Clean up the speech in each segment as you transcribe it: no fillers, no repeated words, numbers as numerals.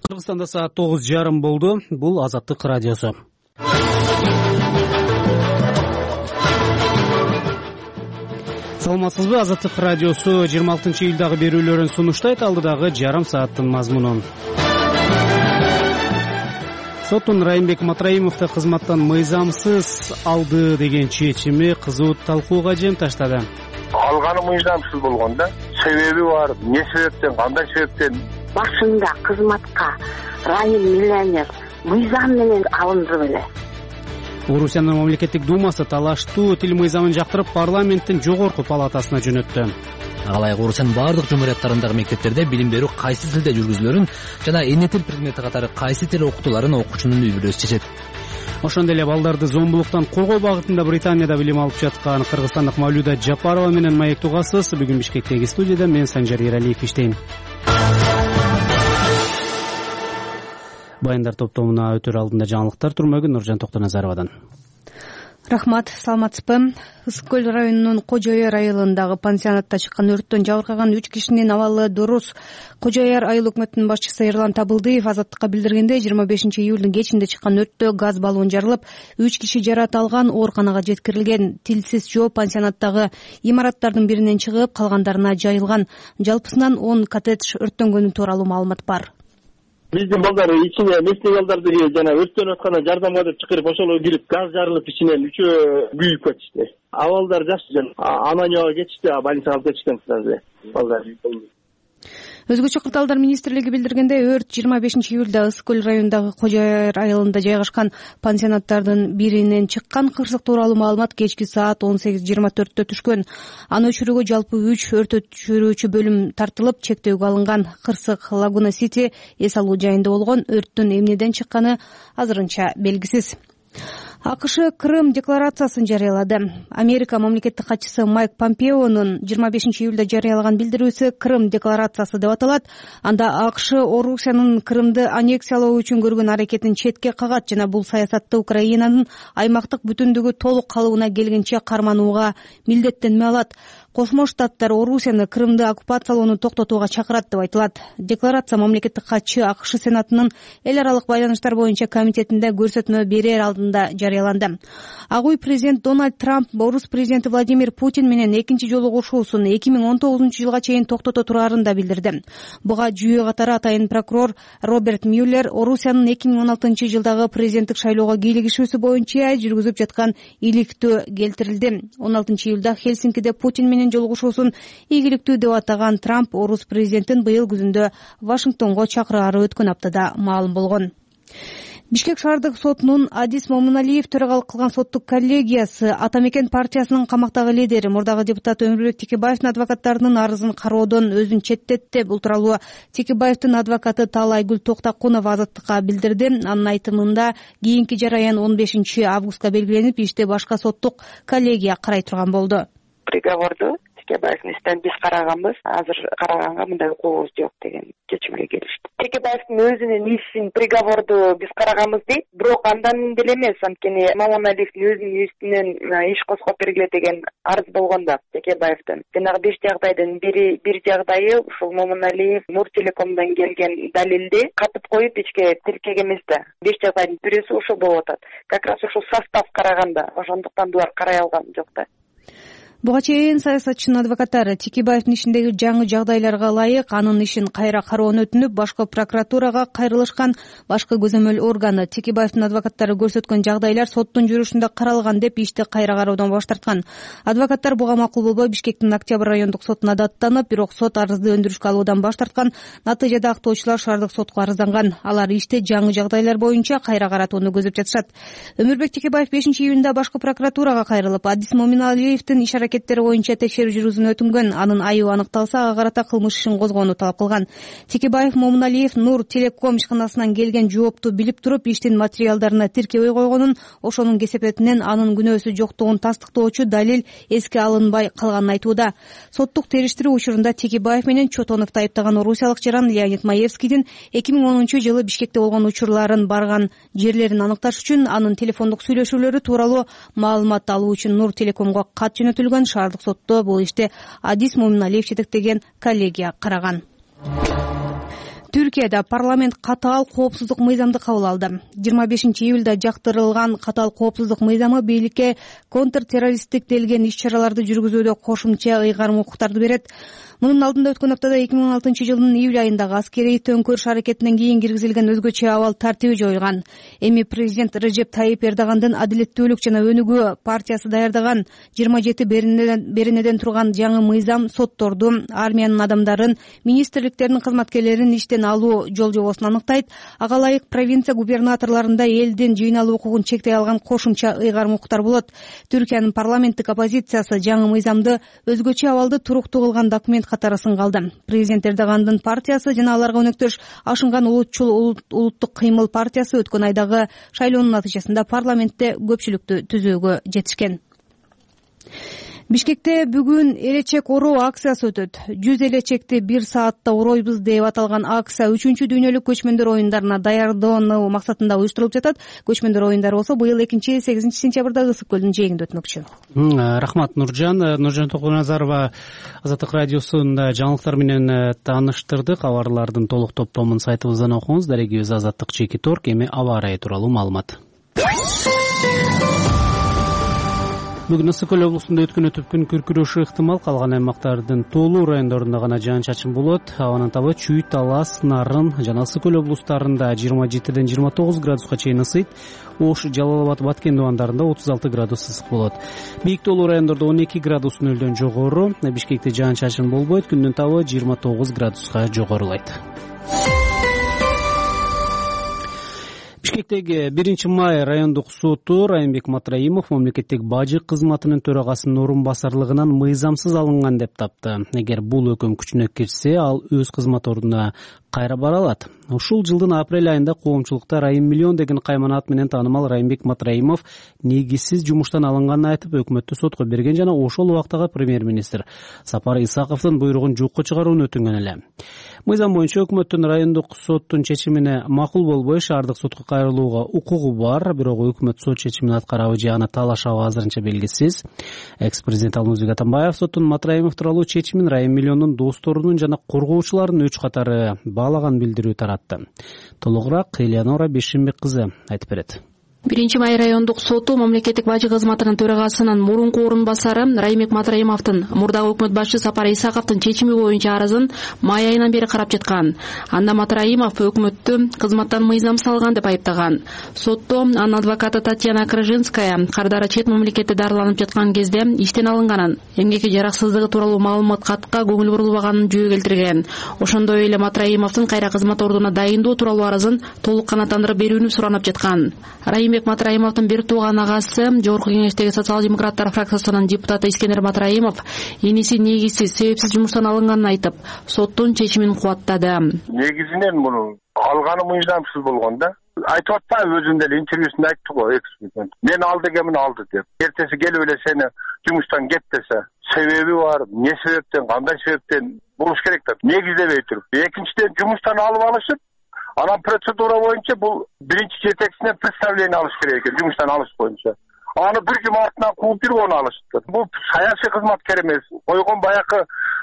Кыргызстанда саат 9:30 болду. Бул Азаттык радиосу. Саламатсызбы? Азаттык радиосу 26-июлдагы берүүлөрүн сунуштайт. Алдыдагы жарым сааттын мазмунун. Соттун Райымбек Матраимовду кызматтан мыйзамсыз алды деген чечими кызуу талкууга жем таштады. Алганы мыйзамсыз болгон да. Себеби бар, эмне себептен, кандай себептен? Башында кызматка Райым миллионер мыйзам менен алынды беле. Орусиянын мамлекеттик думасы талаштуу тил мыйзамын жактырып парламенттин жогорку палатасына жөнөттү. Алайык Орусиянын бардык жумурияттарындагы мектептерде билим берүү кайсы тилде жүргүзүлөрүн жана эне тил предмети катары кайсы тил окутууларын окуучунун үй-бүлөсү чечет. Ошондой эле балдарды зомбулуктан коргоо багытында Британияда билим алып жаткан кыргызстандык Мавлюда Жапарова менен маек тугасыз. Бүгүн Бишкектеги студияда мен Санжар Эралиев иштейм. Баяндар топтомуна өтөр алдында жаңылыктар турмөгүн Нуржан Токтоназаровадан. Рахмат, саламатсызбы? Ысык көл районунун Кожо Яр айылындагы пансионатта чыккан өрттөн жабыркаган 3 кишинин абалы дурус. Кожо Яр айыл өкмөтүнүн башчысы Эрлан Табылдыев Азаттыкка билдиргенде, 25-июлдун кечинде чыккан өрттө газ баллон жарылып, 3 киши жаракат алган, ооруканага жеткирилген. Тилсиз жөө пансионаттагы имараттардын биринен чыгып, калгандарына жайылган. Жалпысынан 10 коттедж өрттөнгөнү тууралуу маалымат бар. Биздин балдар ичине местный балдарды жана өрттөн атканда жардамга деп чакырып ошол кирип газ жарылып ичинен үчөө күйүп кетишти. Абалдар жакшы, Ананияга кетишти, больницага алып кетишкен балдар. Өзгөчө кырдаалдар министрлиги билдиргенде, өрт 25-июлда Ысык көл районундагы Кожо Яр айылында жайгашкан пансионаттардын биринен чыккан. Кырсык тууралуу маалымат кечки саат 18:24 түшкөн. Аны өчүрүүгө жалпы 3 өрт өчүрүүчү бөлүм тартылып, чектөөгө алынган. Кырсык Лагуна Сити эс алуу жайында болгон. Өрттүн эмнеден чыкканы азырынча белгисиз. АКШ Крым декларациясын жарыялады. Америка мамлекеттик катчысы Майк Помпеонун 25-июлда жарыялаган билдирүүсү Крым декларациясы деп аталат. Анда АКШ Орусиянын Крымды аннексиялоо үчүн көргөн аракетин четке кагат жана бул саясатты Украинанын аймактык бүтүндүгү толук калыбына келгенче карманууга милдеттенме алат. Кошмо Штаттар Орусияны Крымды оккупациялоону токтотууга чакырат деп айтылат. Декларация мамлекеттик катчы АКШ Сенатынын эл аралык байланыштар боюнча комитетинде көрсөтмө берер алдында жарыяланды. Ак үй президент Дональд Трамп Орус президенти Владимир Путин менен экинчи жолугушуусун 2019-жылга чейин токтото турарын да билдирди. Буга жүйө катары атайын прокурор Роберт Мюллер Орусиянын 2016-жылдагы президенттик шайлоого кийлигишүүсү боюнча жүргүзүп жаткан иликтөө келтирилди. 16-июлда Хельсинкиде Путин менен жолугушуусун ийгиликтүү деп атаган Трамп Орус президентин быйыл күзүндө Вашингтонго чакыраары өткөн аптада маалым болгон. Бишкек шаардык сотунун Адис Момуналиев төрагалык кылган соттук коллегиясы Ата Мекен партиясынын камактагы лидери, мурдагы депутат Өмүрбек Текебаевдин адвокаттарынын арызын кароодон өзүн четтетти. Бул тууралуу Текебаевдин адвокаты Таалайгүл Токтакунова Азаттыкка билдирди. Анын айтымында кийинки жараян 15-августка белгиленип, ишти башка соттук коллегия карай турган болду. Приговорду Текебаевдин ишинен биз караганбыз. Азыр караганга мындай укугубуз жок деген чечимге келишти. Текебаевдин өзүнүн ишин приговорду биз караганбыз дейт, бирок андан деле эмес, анткени Момуналиевдин өзүнүн үстүнөн иш козгоп бергиле деген арыз болгон да Текебаевдин. Жанагы 5 жагдайдын бир жагдайы ушул Момуналиев Муртелекомдон келген далилди катып коюп ичке тиркеген эмес да. 5 жагдайдын бирөөсү ошол болуп атат. Как раз ушул состав караганда, ошондуктан булар карай алган жок да. Буга чейин саясатчынын адвокаттары Текебаевдин ишиндеги жаңы жагдайларга ылайык анын ишин кайра кароону өтүнүп, башкы прокуратурага кайрылышкан. Башкы көзөмөл органы Текебаевдин адвокаттары көрсөткөн жагдайлар соттун жүрүшүндө каралган деп ишти кайра кароодон баш тарткан. Адвокаттар буга макул болбой Бишкектин Октябрь райондук сотуна даттанып, бирок сот арызды өндүрүшкө алуудан баш тарткан. Натыйжада актоочулар шаардык сотко арызданган. Алар ишти жаңы жагдайлар боюнча кайра каратууну көзөп жатышат. Өмүрбек Текебаев 5-июнда башкы прокуратурага кайрылып, Адис Момуналиевдин иш аракеттери боюнча текшерүү жүргүзүүнү өтүнгөн. Анын айыбы аныкталса, ага карата кылмыш ишин козгоону талап кылган. Текебаев Момуналиев Нур Телеком ишканасынан келген жоопту билип туруп, иштин материалдарына тиркебей койгонун, ошонун кесепетинен анын күнөөсү жоктугун тастыктоочу далил эске алынбай калганын айтууда. Соттук териштирүү учурунда Текебаев менен Чотоновду айыптаган орусиялык жаран Леонид Маевскийдин 2010-жылы Бишкекте болгон учурларын, барган жерлерин аныкташ үчүн анын телефондук сүйлөшүүлөрү тууралуу маалымат алуу үчүн Нур Телекомго кат жөнөтүлгөн. Шаардык сотто бул иште Адис Момуналиев жетектеген коллегия караган. Түркияда парламент катаал коопсуздук мыйзамды кабыл алды. 25-июлда жактырылган катаал коопсуздук мыйзамы бийликке контртеррористтик делген иш-чараларды жүргүзүүдө кошумча ыйгарым укуктарды берет. Мунун алдында өткөн аптада 2016-жылдын июль айындагы аскерий төңкөрүш аракетинен кийин киргизилген өзгөчө абал тартиби жоюлган. Эми президент Режеп Тайип Эрдогандын Адилеттүүлүк жана Өнүгүү партиясы даярдаган 27 беренеден турган жаңы мыйзам сотторду, армиянын адамдарын, министрликтердин кызматкерлерин иштен алуу жол жобосун аныктайт. Ага ылайык провинция губернаторлорунда элдин жыйналуу укугун чектей алган кошумча ыйгарым укуктар болот. Түркиянын парламенттик оппозициясы жаңы мыйзамды өзгөчө абалды туруктуу кылган документ катары сынгалды. Президент Эрдогандын партиясы жана аларга өнөктөш Ашынган улутчул улуттук кыймыл партиясы өткөн айдагы шайлоонун натыйжасында парламентте көпчүлүктү түзүүгө жетишкен. Бишкекте бүгүн элечек ороо акциясы өтөт. 100 элечекти 1 саатта оройбуз деп аталган акция 3-чү дүйнөлүк көчмөндөр оюндарына даярдануу максатында уюштурулуп жатат. Көчмөндөр оюндары болсо быйыл 2-8 сентябрда Ысык көлдүн жээгинде өтмөкчү. Рахмат Нуржан Токуназарова Азаттык радиосунда жаңылыктар менен тааныштырдык. Кабарлардын толук топтомун сайтыбыздан окуңуз. Дарегибиз Азаттык /Торг. Эми аба ырайы тууралуу маалымат. Бүгүн Ысык көл облусунда өткөн күн күркүрөшү ыктымал. Калган аймактардын тоолуу райондорунда гана жаан-чачын болот. Абанын табы Чүй, Талас, Нарын жана Ысык көл облустарында 27-ден 29 градуска чейин ысыйт. Ош, Жалал абад, Баткен дубандарында 36 градус ысык болот. Бийик тоолуу райондордо 12 градус нөлдөн жогору. Бишкекте жаан-чачын болбойт. Күндүн табы 29 градуска жогорулайт. Бишкектеги 1-май райондук соту Райымбек Матраимов мамлекеттик бажы кызматынын төрагасынын орун басарлыгынан мыйзамсыз алынган деп тапты. Эгер бул өкүм күчүнө кирсе, ал өз кызмат ордуна кайра бара алат. Ушул жылдын апрель айында коомчулукта Райым миллион деген кайманат менен таанымал Райымбек Матраимов негизсиз жумуштан алынганын айтып, өкмөттү сотко берген жана ошол убактагы премьер-министр Сапар Исаковдун буйругун жокко чыгарууну өтүнгөн эле. Мыйзам боюнча өкмөттүн райондук соттун чечимине макул болбой шаардык сотко кайрылууга укугу бар, бирок өкмөт сот чечимин аткарабы же аны талашабы азырынча белгисиз. Экс-президент Алмазбек Атамбаев соттун Матраимов тууралуу чечимин Райым миллиондун досторунун жана коргоочуларынын өч катары баалаган билдирүү таратты. Толугураак Элеонора Бешимбек кызы айтып берет. 1-май райондук соту мамлекеттик бажы кызматынын төрагасынын мурунку орун басары Райымбек Матраимовдун мурдагы өкмөт башчысы Сапар Исаковдун чечими боюнча арызын май айынан бери карап жаткан. Анда Матраимов өкмөттү кызматтан мыйзамсыз алган деп айыптаган. Сотто анын адвокаты Татьяна Крыжинская кардары чет мамлекетте дарыланып жаткан кезде иштен алынганын, эмгеки жараксыздыгы тууралуу маалымат катка көңүл бурулбаганын жөө келтирген. Ошондой эле Матраимовдун кайра кызмат ордуна дайындоо тууралуу арызын толук канааттандырып берүүнү суранып жаткан. Райымбек Матраимовдун бир тууган агасы, Жогорку Кеңештеги социал-демократтар фракциясынын депутаты Искендер Матраимов эниси негизсиз, себепсиз жумуштан алынганын айтып, соттун чечимин кубаттады. Негизинен муну алганы мыйзамсыз болгон да. Айтып атпайбы, өзүнүн эле интервьюсунда айтты го экс-президент. Мен алды экенмин алды деп. Эртеси келип эле сени жумуштан кет десе, себеби бар, эмне себептен, кандай себептен болуш керек деп негиздебей туруп. Экинчиден жумуштан алып алышып, анан процедура боюнча бул биринчи жетекчисинен представление алыш керек экен, жумуштан алыш боюнча. Аны бир жума артынан кууп бир оны алышты. Бул саясий кызматкер эмес, койгон баягы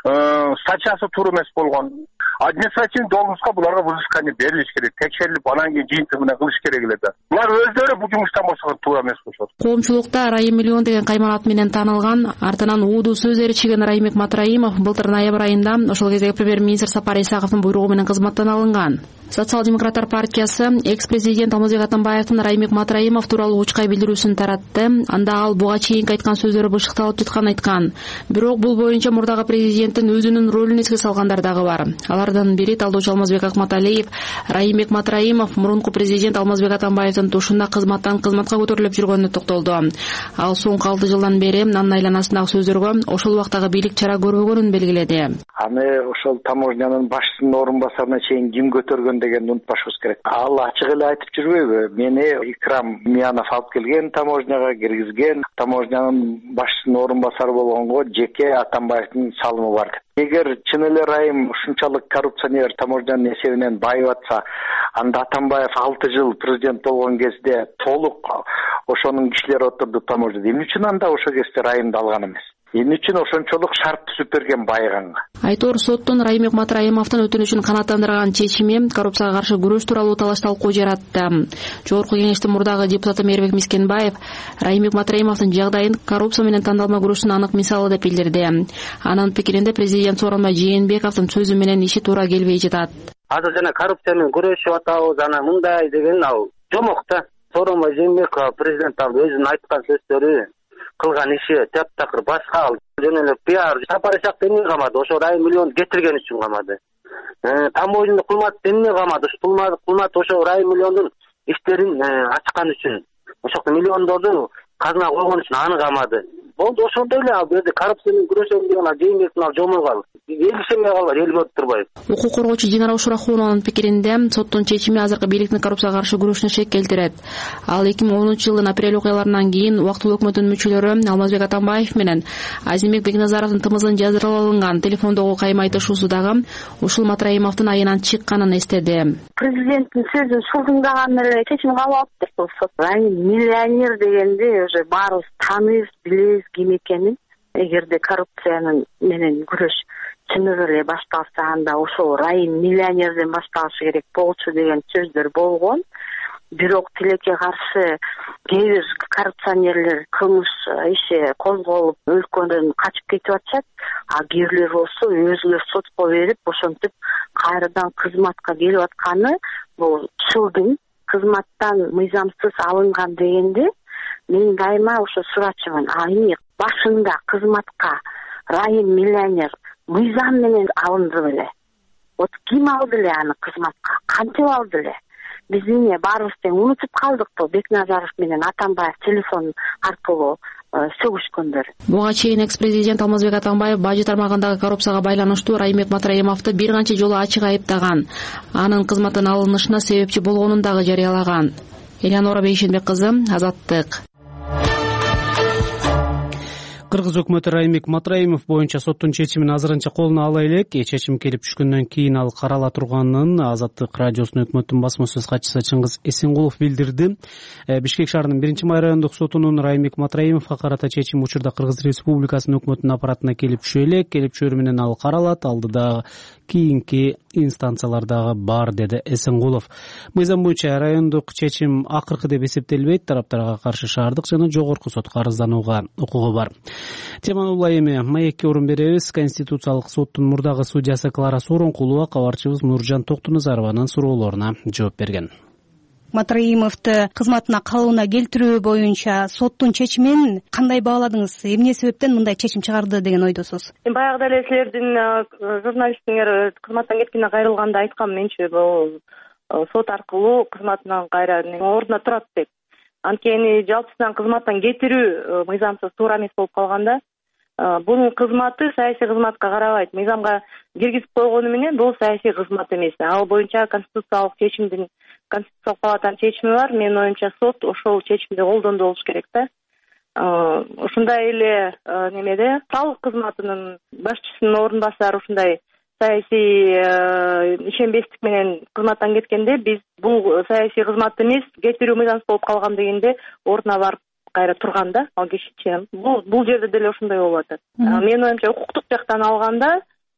статьясы туура эмес болгон. Административный должностька буларга взыскание берилиш керек, текшерилип, анан кийин жыйынтыгы менен кылыш керек эле да. Булар өздөрү бул жумуштан бошогон туура эмес болушот. Коомчулукта Райым миллион деген кайманат менен таанылган, артынан уудуу сөз ээрчиген Райымбек Матраимов былтыр ноябрь айында ошол кездеги премьер-министр Сапар Исаковдун буйругу менен кызматтан алынган. Социал-демократтар партиясы экс-президент Алмазбек Атамбаевдин Райымбек Матраимов тууралуу учкай билдирүүсүн таратты. Анда ал буга чейинки айткан сөздөрү бышыкталып жатканын айткан. Бирок бул боюнча мурдагы президенттин өзүнүн ролун эске салгандар дагы бар. Алардын бири талдоочу Алмазбек Акматалиев, Райымбек Матраимов мурунку президент Алмазбек Атамбаевдин тушунда кызматтан кызматка көтөрүлүп жүргөнүнө токтолду. Ал соңку 6 жылдан бери анын айланасындагы сөздөргө ошол убактагы бийлик чара көрбөгөнүн белгиледи. Аны ошол таможнянын башчысынын орун басарына чейин ким көтөргөн дегенди унутпашыбыз керек. Ал ачык эле айтып жүрбөйбү? Мени Икрам Миянов алып келген, таможняга киргизген, таможнянын башчысынын орун басары болгонго жеке Атамбаевдин салымы бар. Эгер чын эле Райым ушунчалык коррупционер таможнянын эсебинен байып атса, анда Атамбаев 6 жыл президент болгон кезде толук ошонун кишилери отурду таможняда. Эмне үчүн анда ошол кезде Райымды алган эмес? Эмне үчүн ошончолук шарт түзүп берген байыганга? Айтор соттун Раймек Матраимовдун өтүнүчүн канааттандырган чечими коррупцияга каршы күрөш тууралуу талаш талкуу жаратты. Жогорку кеңештин мурдагы депутаты Мээрбек Мискенбаев Раймек Матраимовдун жагдайын коррупция менен тандалма күрөштүн анык мисалы деп билдирди. Анын пикиринде президент Сооронбай Жээнбековдун сөзү менен иши туура келбей жатат. Азыр жана коррупция менен күрөшүп атабыз, жана мындай деген ал жомок да. Сооронбай Жээнбеков президент өзүнүн айткан сөздөрү, кылган иши таптакыр башка. Жөн эле пиар Сапар Исаков эмне камады? Ошо райым миллион кетирген үчүн камады. Таможня кулмат эмне камады? Кулмат ошо райым миллиондун иштерин ачкан үчүн. Ошол миллиондорду казына койгон үчүн аны камады. Болду, ошондой эле ал жерде коррупция менен күрөшөм деген ал Жээнбектин ал жомок ал. Эл ишенбей калган, эл көрүп турбайбы? Укук коргоочу Динара Ушурахунованын пикиринде соттун чечими азыркы бийликтин коррупцияга каршы күрөшүнө шек келтирет. Ал 2010-жылдын апрель окуяларынан кийин убактылуу өкмөттүн мүчөлөрү Алмазбек Атамбаев менен Азимбек Бекназаровдун тымызын жаздырып алынган телефондогу кайма айтышуусу дагы ушул Матраимовдун айынан чыкканын эстеди. Президенттин сөзүн шулдунган эле чечим кабыл алыптыр бул сот. Миллионер дегенде уже баарыбыз тааныйбыз, билебиз ким экенин. Эгерде коррупциянын менен күрөш чыныгы эле башталса, анда ошол райым миллионерден башталышы керек болчу деген сөздөр болгон. Бирок тилекке каршы кээ бир коррупционерлер кылмыш иши козголуп өлкөдөн качып кетип атышат. А кээ бирлер болсо өзүнө сотко берип ошентип кайрадан кызматка келип атканы бул чылдың кызматтан мыйзамсыз алынган дегенде мен дайыма ошо сурачумун. Эмне башында кызматка райым миллионер мыйзам менен алынды беле? Вот ким алды эле аны кызматка? Кантип алды эле? Биз эмне баарыбыз тең унутуп калдыкпы? Бекназаров менен Атамбаев телефон аркылуу сөгүшкөндөр. Буга чейин экс-президент Алмазбек Атамбаев бажы тармагындагы коррупцияга байланыштуу Раймек Матраимовду бир канча жолу ачык айыптаган. Анын кызматтан алынышына себепчи болгонун дагы жарыялаган. Элеонора Бейшенбек кызы, Азаттык. Кыргыз өкмөтү Раймек Матраимов боюнча соттун чечимин азырынча колуна ала элек. Чечим келип түшкөндөн кийин ал карала турганын Азаттык радиосунун өкмөттүн басма сөз катчысы Чыңгыз Эсенгулов билдирди. Бишкек шаарынын 1-май райондук сотунун Раймек Матраимовго карата чечим учурда Кыргыз Республикасынын өкмөттүнүн аппаратына келип түшө элек. Келип түшөрү менен ал каралат. Алдыда кийинки инстанциялар дагы бар, деди Эсенгулов. Мыйзам боюнча райондук чечим акыркы деп эсептелбейт. Тараптарга каршы шаардык жана жогорку сотко арызданууга укугу бар. Теманы улай эми маекке орун беребиз. Конституциялык соттун мурдагы судьясы Клара Сооронкулова кабарчыбыз Нуржан Токтуназарованын суроолоруна жооп берген. Матраимовду кызматына калууна келтирүү боюнча соттун чечимин кандай бааладыңыз? Эмне себептен мындай чечим чыгарды деген ойдосуз? Баягыда эле силердин журналистиңер кызматтан кеткенден кайрылганда айткам менчи бул сот аркылуу кызматынан кайра ордуна турат деп. Анткени жалпысынан кызматтан кетирүү мыйзамсыз туура эмес болуп калганда, бунун кызматы саясий кызматка карабайт. Мыйзамга киргизип койгону менен бул саясий кызмат эмес. Ал боюнча конституциялык чечимдин Конституциялык палатанын чечими бар. Менин оюмча сот ошол чечимди колдонду болуш керек да. Ушундай эле немеде салык кызматынын башчысынын орун басары ушундай саясий ишенбестик менен кызматтан кеткенде биз бул саясий кызмат эмес, кетирүү мыйзамсыз болуп калган дегенде ордуна барып кайра турган да ал кишичи. Бул жерде деле ошондой болуп атат. Менин оюмча укуктук жактан алганда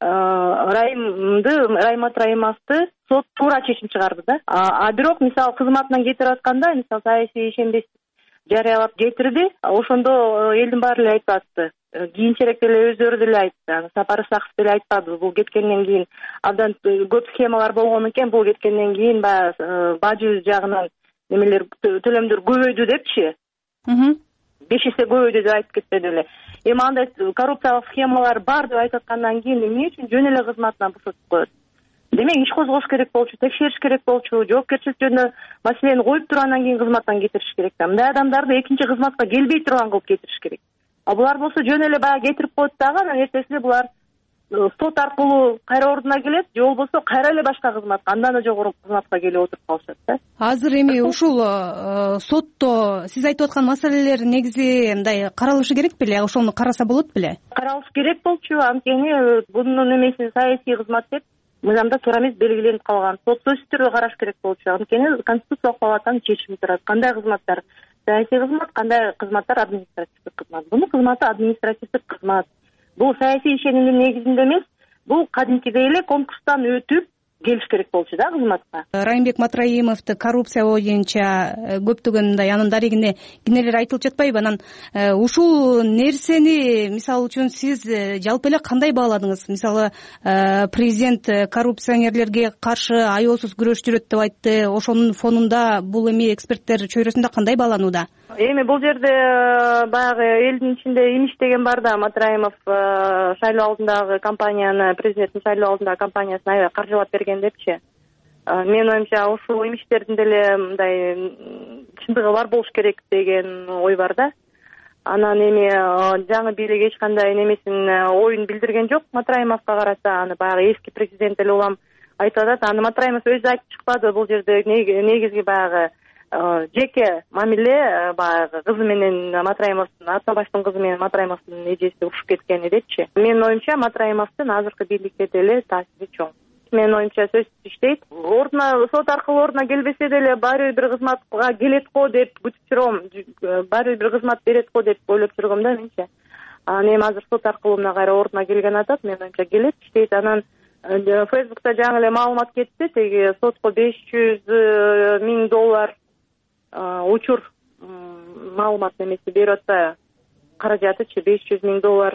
Райым Матраимовду сот туура чечим чыгарды да. А бирок мисалы кызматынан кетирип атканда, мисалы саясий ишенбестик жарыялап кетирди. Ошондо элдин баары эле айтып атты. Кийинчерээк деле өздөрү деле айтты. Сапар Исаков деле айтпады. Бул кеткенден кийин абдан көп схемалар болгон экен. Бул кеткенден кийин баягы бажы жагынан немелер төлөмдөр көбөйдү депчи. 5 эсе көбөйдү деп айтып кетпеди эле. Эми андай коррупциялык схемалар бар деп айтып аткандан кийин эмне үчүн жөн эле кызматынан бошотуп коет? Демек иш козгош керек болчу, текшериш керек болчу, жоопкерчилик жөнүндө маселени коюп тургандан кийин кызматтан кетириш керек да. Мындай адамдарды экинчи кызматка келбей турган кылып кетириш керек. А булар болсо жөн эле баягы кетирип коет дагы, анан эртесинде булар сот аркылуу кайра ордуна келет, же болбосо кайра эле башка кызматка, андан да жогору кызматка келип отуруп калышат да. Азыр эми ушул сотто сиз айтып аткан маселелер негизи мындай каралышы керек беле? Ошону караса болот беле? Каралыш керек болчу, анткени бунун эмеси саясий кызмат деп мыйзамда туура эмес белгиленип калган. Сот сөзсүз түрдө караш керек болчу. Анткени Конституциялык палатанын чечими турат. Кандай кызматтар саясий кызмат, кандай кызматтар административдик кызмат. Бунун кызматы административдик кызмат. Бул саясий ишенимдин негизинде эмес, бул кадимкидей эле конкурстан өтүп келиш керек болчу да кызматка. Райымбек Матраимовду коррупция боюнча көптөгөн мындай анын дарегине кинелер айтылып жатпайбы? Анан ушул нерсени мисалы үчүн сиз жалпы эле кандай бааладыңыз? Мисалы президент коррупционерлерге каршы аеосуз күрөш жүрөт деп айтты. Ошонун фонунда бул эми эксперттер чөйрөсүндө кандай бааланууда? Эми бул жерде баягы элдин ичинде имиш деген бар да. Матраимов шайлоо алдындагы кампанияны, президенттин шайлоо алдындагы кампаниясын аябай каржылап берген депчи. Менин оюмча ушул имиштердин деле мындай чындыгы бар болуш керек деген ой бар да. Анан эми жаңы бийлик эч кандай немесин оюн билдирген жок Матраимовго карата. Аны баягы эски президент эле улам айтып атат. Аны Матраимов өзү айтып чыкпады. Бул жерде негизги баягы жеке мамиле баягы кызы менен Матраимовдун, Атабаштын кызы менен Матраимовдун эжеси урушуп кеткени депчи. Менин оюмча Матраимовдун азыркы бийликке деле таасири чоң. Менин оюмча сөзсүз иштейт. Сот аркылуу ордуна келбесе деле баары бир кызматка келет го деп күтүп жүрөм. Баары бир кызмат берет го деп ойлоп жүргөм да менче. Анан эми азыр сот аркылуу мына кайра ордуна келген атат. Менин оюмча келет, иштейт. Анан Фейсбукта жаңы эле маалымат кетти. Теги сотко $500,000 учур маалымат немеси берип атса, каражатычы $500,000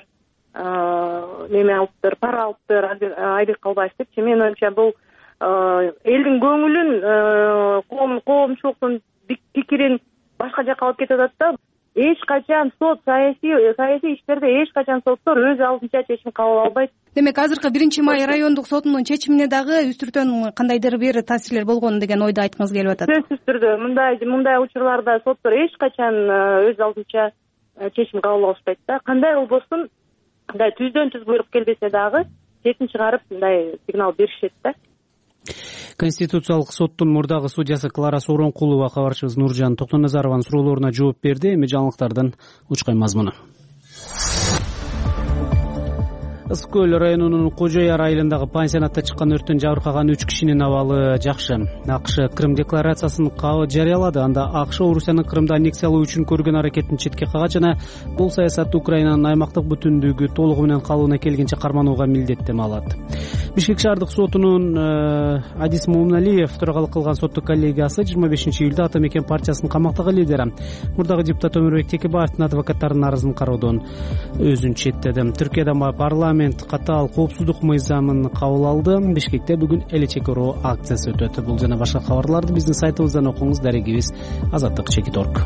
неме алыптыр, пара алыптыр, Айбек Калбаев депчи. Менин оюмча бул элдин көңүлүн, коомчулуктун пикирин башка жакка алып кетип атат да. Эч качан сот саясий иштерде эч качан соттор өз алдынча чечим кабыл албайт. Демек азыркы 1 май райондук сотунун чечимине дагы үстүртөн кандайдыр бир таасирлер болгон деген ойду айткыңыз келип атат. Сөзсүз түрдө мындай учурларда соттор эч качан өз алдынча чечим кабыл алышпайт да. Кандай болбосун мындай түздөн түз буйрук келбесе дагы четин чыгарып мындай сигнал беришет да. Конституциялык соттун мурдагы судьясы Клара Сооронкулова кабарчыбыз Нуржан Токтоназарованын суроолоруна жооп берди. Эми жаңылыктардан учкай мазмуну. Ысык көл районунун Кожо Яр айылындагы пансионатта чыккан өрттөн жабыркаган 3 кишинин абалы жакшы. АКШ Крым декларациясын жарыялады. Анда АКШ Орусиянын Крымда аннексиялоо үчүн көргөн аракетин четке кагат жана бул саясатты Украинанын аймактык бүтүндүгү толугу менен калыбына келгенче карманууга милдеттеме алат. Бишкек шаардык сотунун Адис Мумналиев төрагалык кылган соттук коллегиясы 25-июлда Ата Мекен партиясынын камактагы лидери мурдагы депутат Өмүрбек Текебаевдин адвокаттарынын арызын кароодон өзүн четтеди. Түркияда парламент катаал коопсуздук мыйзамын кабыл алды. Бишкекте бүгүн эле чекирүү акциясы өтөт. Бул жана башка кабарларды биздин сайтыбыздан окуңуз. Дарегибиз Азаттык.org.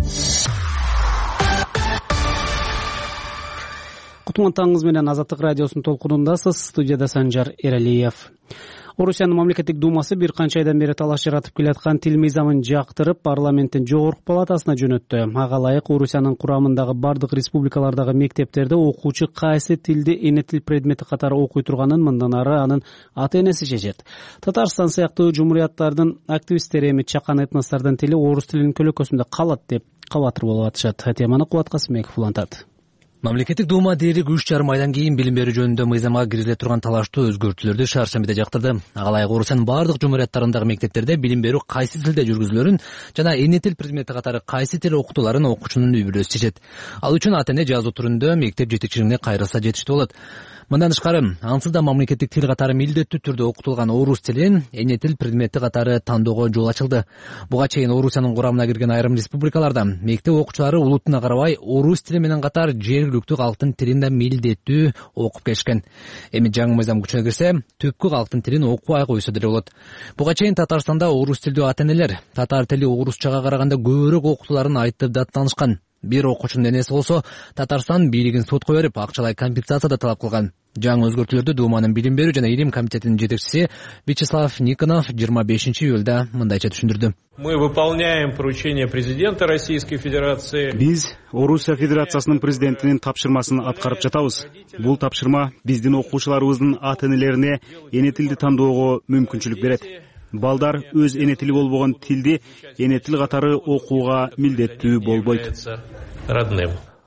Кутман таңыңыз менен Азаттык радиосунун толкунундасыз. Студияда Санжар Эралиев. Орусиянын мамлекеттик думасы бир канча айдан бери талаш жаратып келаткан тил мыйзамын жактырып, парламенттин жогорку палатасына жөнөттү. Ага ылайык Орусиянын курамындагы бардык республикалардагы мектептерде окуучу кайсы тилди эне тил предмети катары окуй турганын мындан ары анын ата энеси чечет. Татарстан сыяктуу жумурияттардын активисттери эми чакан этностордун тили орус тилинин көлөкөсүндө калат деп кабатыр болуп атышат. Теманы Кубат Касымбеков улантат. Мамлекеттик дума дээрлик 3,5 айдан кийин билим берүү жөнүндө мыйзамга киргизиле турган талаштуу өзгөртүүлөрдү шаарчамбиде жактырды. Ага ылайык Орусиянын бардык жумурияттарындагы мектептерде билим берүү кайсы тилде жүргүзүлөрүн жана эне тил предмети катары кайсы тил окутууларын окуучунун үй бүлөсү чечет. Ал үчүн ата эне жазуу түрүндө мектеп жетекчилигине кайрылса жетиштүү болот. Мындан тышкары, ансыз да мамлекеттик тил катары милдеттүү түрдө окутулган орус тилин эне тил предмети катары тандоого жол ачылды. Буга чейин Орусиянын курамына кирген айрым республикаларда мектеп окуучулары улутуна карабай орус тили менен катар жергиликтүү калктын тилин да милдеттүү окуп келишкен. Эми жаңы мыйзам күчүнө кирсе, түпкү калктын тилин окубай койсо деле болот. Буга чейин Татарстанда орус тилдүү ата энелер татар тили орусчага караганда көбүрөөк окутууларын айтып даттанышкан. Бир окуучунун энеси болсо Татарстан бийлигин сотко берип акчалай компенсация да талап кылган. Жаңы өзгөртүүлөрдү Думанын билим берүү жана илим комитетинин жетекчиси Вячеслав Никонов 25-июлда мындайча түшүндүрдү. Мы выполняем поручение президента Российской Федерации. Биз Орусия Федерациясынын президентинин тапшырмасын аткарып жатабыз. Бул тапшырма биздин окуучуларыбыздын ата энелерине эне тилди тандоого мүмкүнчүлүк берет. Балдар өз эне тили болбогон тилди эне тил катары окууга милдеттүү болбойт.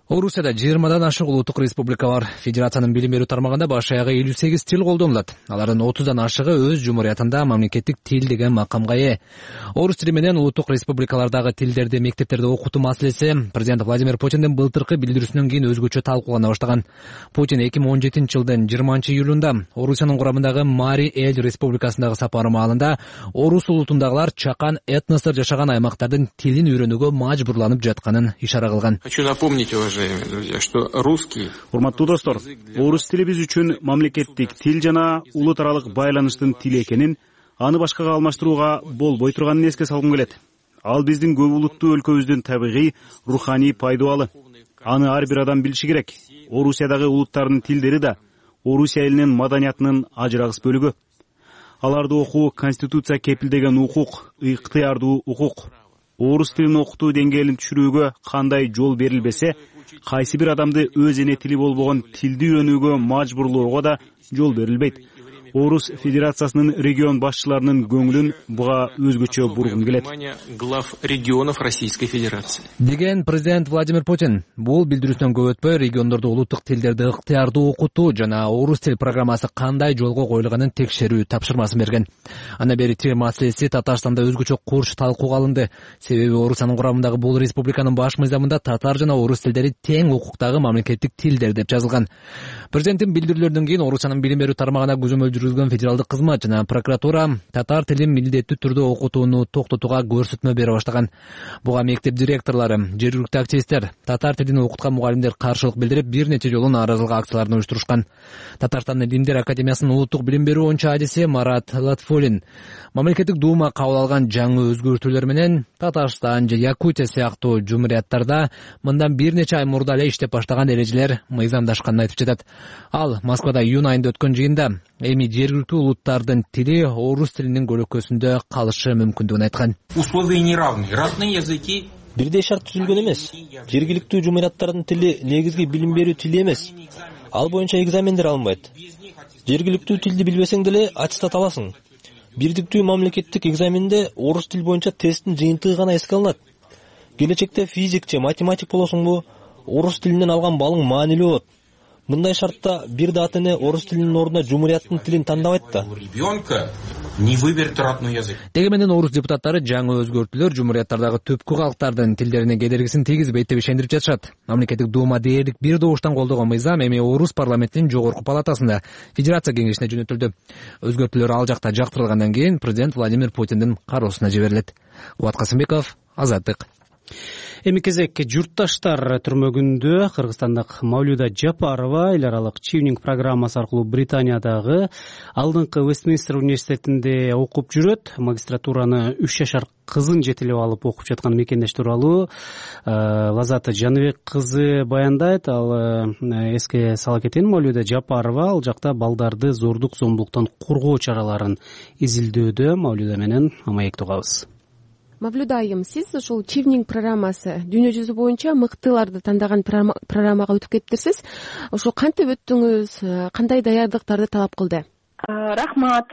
Орусияда 20дан ашык улуттук республика бар. Федерациянын билим берүү тармагында баш аягы 58 тил колдонулат. Алардын 30дан ашыгы өз жумуриятында мамлекеттик тил деген макамга ээ. Орус тили менен улуттук республикалардагы тилдерди мектептерде окутуу маселеси президент Владимир Путиндин былтыркы билдирүүсүнөн кийин өзгөчө талкуулана баштаган. Путин 2017-жылдын 20-июлунда Орусиянын курамындагы Мари-Эл республикасындагы сапары маалында орус улутундагылар чакан этностор жашаган аймактардын тилин үйрөнүүгө мажбурланып жатканын ишара кылган. Хочу напомнить, уважаемые друзья, что русский... Урматтуу достор, орус тили биз үчүн мамлекеттик тил жана улут аралык байланыштын тили экенин, аны башкага алмаштырууга болбой турганын эске салгым келет. Ал биздин көп улуттуу өлкөбүздүн табигый, руханий пайдубалы. Аны ар бир адам билиши керек. Орусиядагы улуттардын тилдери да Орусия элинин маданиятынын ажырагыс бөлүгү. Аларды окуу конституция кепилдеген укук, ыктыярдуу укук. Орус тилин окутуу деңгээлин түшүрүүгө кандай жол берилбесе, кайсы бир адамды өз эне тили болбогон тилди үйрөнүүгө мажбурлоого да жол берилбейт. Орус Федерациясынын регион башчыларынын көңүлүн буга өзгөчө бургум келет. Глав регионов Российской Федерации. Деген президент Владимир Путин бул билдирүүсүнөн көп өтпөй региондордо улуттук тилдерди ыктыярдуу окутуу жана орус тил программасы кандай жолго коюлганын текшерүү тапшырмасын берген. Анда бери тил маселеси Татарстанда өзгөчө курч талкууга алынды. Себеби Орусиянын курамындагы бул республиканын баш мыйзамында татар жана орус тилдери тең укуктагы мамлекеттик тилдер деп жазылган. Президенттин билдирүүлөрүнөн кийин Орусиянын билим берүү тармагына көзөмөл жүргүзгөн федералдык кызмат жана прокуратура татар тилин милдеттүү түрдө окутууну токтотууга көрсөтмө бере баштаган. Буга мектеп директорлору, жергиликтүү активисттер, татар тилин окуткан мугалимдер каршылык билдирип, бир нече жолу нааразылык акцияларын уюштурушкан. Татарстандын Илимдер академиясынын улуттук билим берүү боюнча адиси Марат Латфулин мамлекеттик дума кабыл алган жаңы өзгөртүүлөр менен Татарстан же Якутия сыяктуу жумурияттарда мындан бир нече ай мурда эле иштеп баштаган эрежелер мыйзамдашканын айтып жатат. Ал Москвада июнь айында өткөн жыйында эми жергиликтүү улуттардын тили орус тилинин көлөкөсүндө калышы мүмкүндүгүн айткан. Условия неравны. Родные языки. Бирдей шарт түзүлгөн эмес. Жергиликтүү жумурияттардын тили негизги билим берүү тили эмес. Ал боюнча экзамендер алынбайт. Жергиликтүү тилди билбесең деле аттестат аласың. Бирдиктүү мамлекеттик экзаменде орус тил боюнча тесттин жыйынтыгы гана эске алынат. Келечекте физик же математик болосуңбу, орус тилинен алган балың маанилүү болот. Мындай шартта бир да ата эне орус тилинин ордуна жумурияттын тилин тандабайт да. Ребенка не выберет родной язык. Деги менен орус депутаттары жаңы өзгөртүүлөр жумурияттардагы түпкү калктардын тилдерине кедергисин тийгизбейт деп ишендирип жатышат. Мамлекеттик дума дээрлик бир добуштан колдогон мыйзам эми орус парламентинин жогорку палатасында Федерация кеңешине жөнөтүлдү. Өзгөртүүлөр ал жакта жактырылгандан кийин президент Владимир Путиндин кароосуна жиберилет. Кубат Касымбеков, Азаттык. Эми кезек журтташтар түрмөгүндө кыргызстандык Мавлюда Жапарова эл аралык Чивнинг программасы аркылуу Британиядагы алдыңкы Вестминстер университетинде окуп жүрөт. Магистратураны 3 жашар кызын жетелеп алып окуп жаткан мекендеш тууралуу Лазат Жаныбек кызы баяндайт. Ал эске сала кетейин, Мавлюда Жапарова ал жакта балдарды зордук зомбулуктан коргоо чараларын изилдөөдө. Мавлюда менен маек тугабыз. Мавлюда айым, сиз ушул Чивнинг программасы дүйнө жүзү боюнча мыктыларды тандаган программага өтүп кетиптирсиз. Ошо кантип өттүңүз, кандай даярдыктарды талап кылды? Рахмат.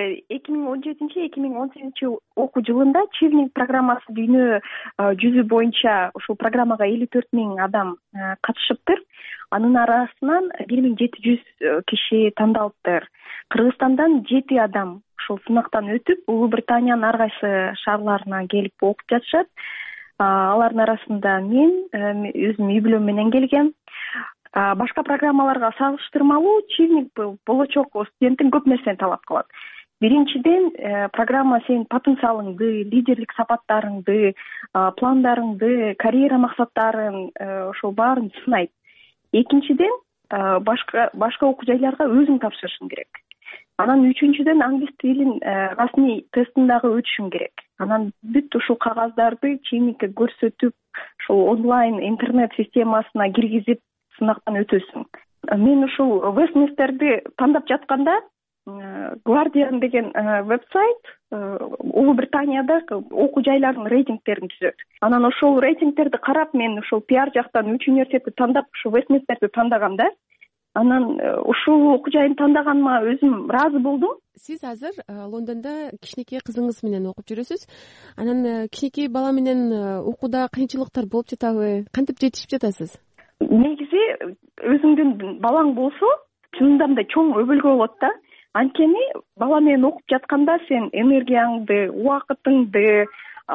2017-2018 окуу жылында Чивнинг программасы дүйнө жүзү боюнча ушул программага 54 000 адам катышыптыр. Анын арасынан 1700 киши тандалыптыр. Кыргызстандан 7 адам ушул сынактан өтүп, Улуу Британиянын ар кайсы шаарларына келип окуп жатышат. Алардын арасында мен өзүм үй бүлөм менен келгем. Башка программаларга салыштырмалуу Чивнинг болочок студенттин көп нерсени талап кылат. Биринчиден, программа сенин потенциалыңды, лидерлик сапаттарыңды, пландарыңды, карьера максаттарын ошол баарын сынайт. Экинчиден, башка окуу жайларга өзүң тапшырышың керек. Анан үчүнчүдөн, англис тилин расмий тестиндагы өтүшүң керек. Анан бүт ушул кагаздарды Чивнингке көрсөтүп, ушул онлайн интернет системасына киргизип сынактан өтөсүң. Мен ушул Вестминстерди тандап жатканда Guardian деген вебсайт Улуу Британияда окуу жайлардын рейтингтерин түзөт. Анан ошол рейтингтерди карап, мен ушул пиар жактан 3 университетти тандап ушул Вестминстерди тандаганда, анан ушул окуу жайын тандаганыма өзүм ыраазы болдум. Сиз азыр Лондондо кичинекей кызыңыз менен окуп жүрөсүз. Анан кичинекей бала менен окууда кыйынчылыктар болуп жатабы? Кантип жетишип жатасыз? негизи өзүңдүн балаң болсо чынында мындай чоң өбөлгө болот да. Анткени бала менен окуп жатканда сен энергияңды, убакытыңды,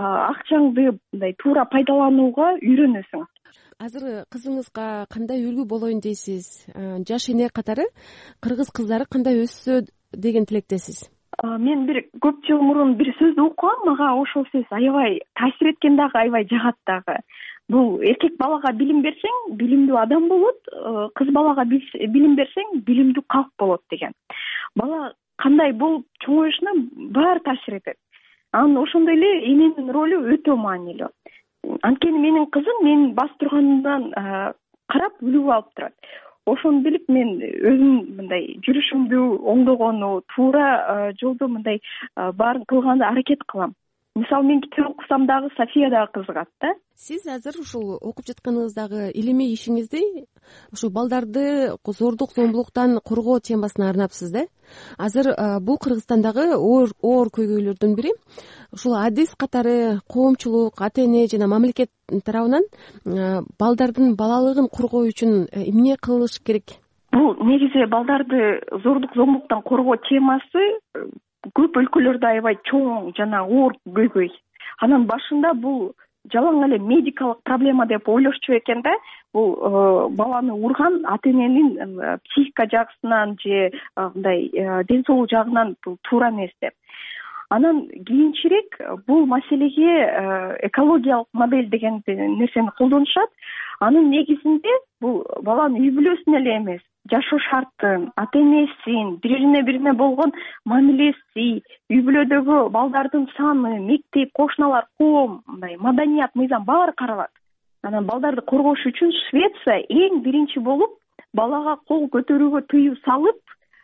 акчаңды мындай туура пайдаланууга үйрөнөсүң. Азыр кызыңызга кандай үлгү болоюн дейсиз? Жаш эне катары кыргыз кыздары кандай өссө деген тилектесиз? Мен бир көп жыл мурун бир сөздү окугам, мага ошол сөз аябай таасир эткен дагы, аябай жагат дагы. Бул эркек балага билим берсең, билимдүү адам болот, кыз балага билим берсең, билимдүү калк болот деген. Бала кандай болуп чоңоюшуна баары таасир этет. Анан ошондой эле эненин ролу өтө маанилүү. Анткени менин кызым мен бас турганымдан карап үлгү алып турат. Ошону билип мен өзүм мындай жүрүшүмдү оңдогону, туура жолдо мындай баарын кылганга аракет кылам. Мисалы мен китеп окусам дагы София дагы кызыгат да. Сиз азыр ушул окуп жатканыңыздагы илимий ишиңизди ушу балдарды зордук зомбулуктан коргоо темасына арнапсыз да. Азыр бул Кыргызстандагы оор көйгөйлөрдүн бири ушул адис катары коомчулук, ата-эне жана мамлекет тарабынан балдардын балалыгын коргоо үчүн эмне кылыш керек? Бул негизи балдарды зордук зомбулуктан коргоо темасы көп өлкөлөрдө аябай чоң жана оор көйгөй. Анан башында бул жалаң эле медикалык проблема деп ойлошчу экен да. Бул баланы урган ата-эненин психика жагысынан же мындай ден соолук жагынан бул туура эмес деп. Анан кийинчерээк бул маселеге экологиялык модель деген нерсени колдонушат. Анын негизинде бул баланын үй бүлөсүн эле эмес, жашоо шартын, ата-энесин, бирине болгон мамилеси, үй бүлөдөгү балдардын саны, мектеп, кошуналар, коом, мындай маданият, мыйзам баары каралат. Анан балдарды коргош үчүн Швеция эң биринчи болуп балага кол көтөрүүгө тыюу салып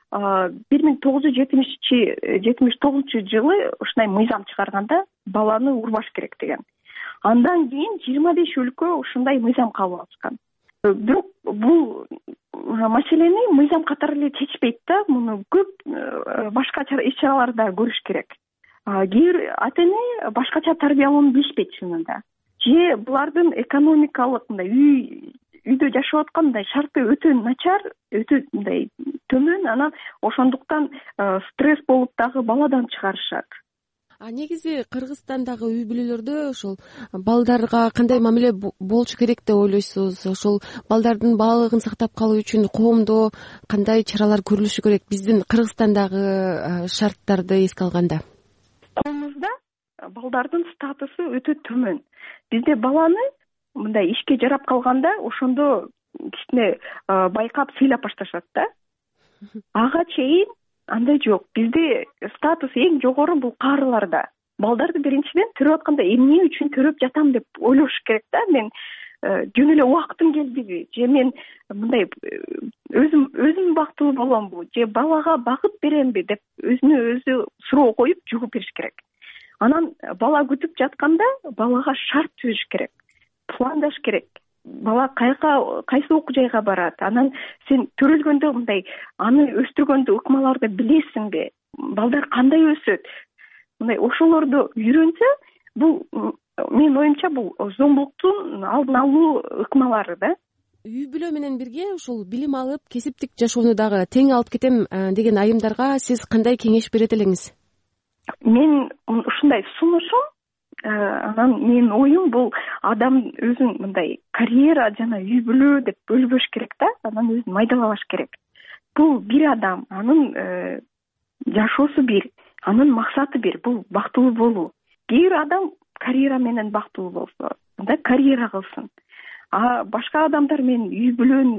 1979 жылы ушундай мыйзам чыгарганда баланы урбаш керек деген. Андан кийин 25 өлкө ушундай мыйзам кабыл алышкан. Бирок бул маселени мыйзам катары эле чечпейт да, муну көп башка иш-чаралар да көрүш керек. Кээ бир ата-эне башкача тарбиялоону билишпейт чынында. Же булардын экономикалык мындай үйдө жашап аткан мындай шарты өтө начар, өтө мындай төмөн, анан ошондуктан стресс болуп дагы баладан чыгарышат. Негизи Кыргызстандагы үй бүлөлөрдө ошол балдарга кандай мамиле болушу керек деп ойлойсуз? Ошол балдардын баалыгын сактап калуу үчүн коомдо кандай чаралар көрүлүшү керек биздин Кыргызстандагы шарттарды эске алганда? Коомубузда балдардын статусу өтө төмөн. Бизде баланы мындай ишке жарап калганда ошондо кичине байкап сыйлап башташат да. Ага чейин андай жок. Бизде статус эң жогору бул каарыларда. Балдарды биринчиден төрөп атканда эмне үчүн төрөп жатам деп ойлош керек да. Мен жөн эле убактым келдиби? Же мен мындай өзүм бактылуу боломбу? Же балага багыт беремби деп өзүнө өзү суроо коюп жугуп бериш керек. Анан бала күтүп жатканда балага шарт түзүш керек. Пландаш керек. Бала кайсы окуу жайга барат? Анан сен төрөлгөндө мындай аны өстүргөндө ыкмаларды билесиңби? Балдар кандай өсөт? Мындай ошолорду үйрөнсө, бул менин оюмча бул зомбулуктун алдын алуу ыкмалары да. Үй бүлө менен бирге ушул билим алып, кесиптик жашоону дагы тең алып кетем деген айымдарга сиз кандай кеңеш берет элеңиз? Мен ушундай сунушум, анан менин оюм бул адам өзүн мындай карьера жана үй бүлө деп бөлбөш керек да, анан өзүн майдалабаш керек. Бул бир адам, анын жашоосу бир, анын максаты бир, бул бактылуу болуу. Кээ бир адам карьера менен бактылуу болсо, анда карьера кылсын. Башка адамдар мен үй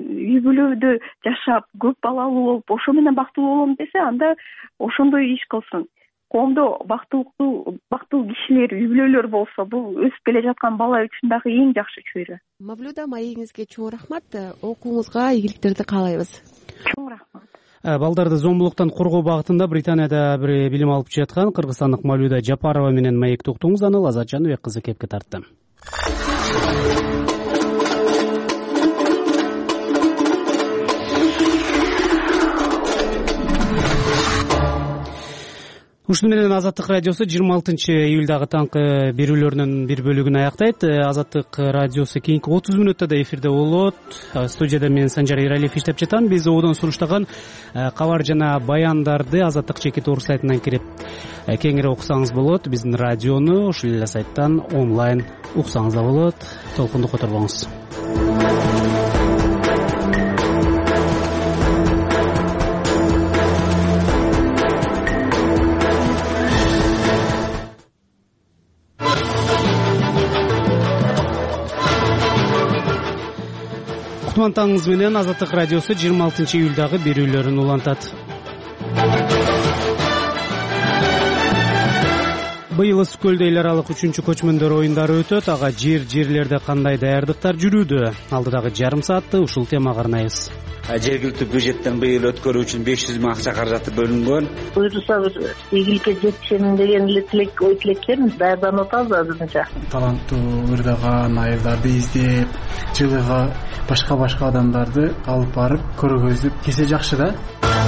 бүлөдө жашап, көп балалуу болуп, ошо менен бактылуу болом десе, анда ошондой иш кылсын. Коомдо бактылуу кишилер, үй бүлөлөр болсо, бул өсүп келе жаткан бала үчүн дагы эң жакшы чөйрө. Мавлюда, маегиңизге чоң рахмат. Окууңузга ийгиликтерди каалайбыз. Чоң рахмат. Балдарды зомбулуктан коргоо багытында Британияда бир билим алып жаткан кыргызстандык Мавлюда Жапарова менен маекти уктуңуз. Аны Азат Жаныбек кызы кепке тартты. Ушуну менен Азаттык радиосу 26-июлдагы таңкы берүүлөрүнүн бир бөлүгүн аяктайт. Азаттык радиосу кийинки 30 мүнөттө да эфирде болот. Студияда мен Санжар Эралиев иштеп жатам. Биз ободон сунуштаган кабар жана баяндарды Азаттык жеке тоор сайтынан кирип кеңири окусаңыз болот. Биздин радиону ушул эле сайттан онлайн уксаңыз да болот. Толкунду которбоңуз. Таңыңыз менен Азаттык радиосу 26-июлдагы берүүлөрүн улантат. Быйыл Ысык-Көлдө эл аралык 3-көчмөндөр оюндары өтөт. Ага жерлерде кандай даярдыктар жүрүүдө? Алдыдагы жарым саатты ушул темага арнайбыз. Жергиликтүү бюджеттен быйыл өткөрүү үчүн 500 миң акча каражаты бөлүнгөн. Буюрса бир ийгиликке жетишем деген эле тилек, ой тилектербиз. Даярданып атабыз азырынча. Таланттуу, ырдаган айылдарды издеп, жылыга башка адамдарды алып барып көргөзүп келсе жакшы да.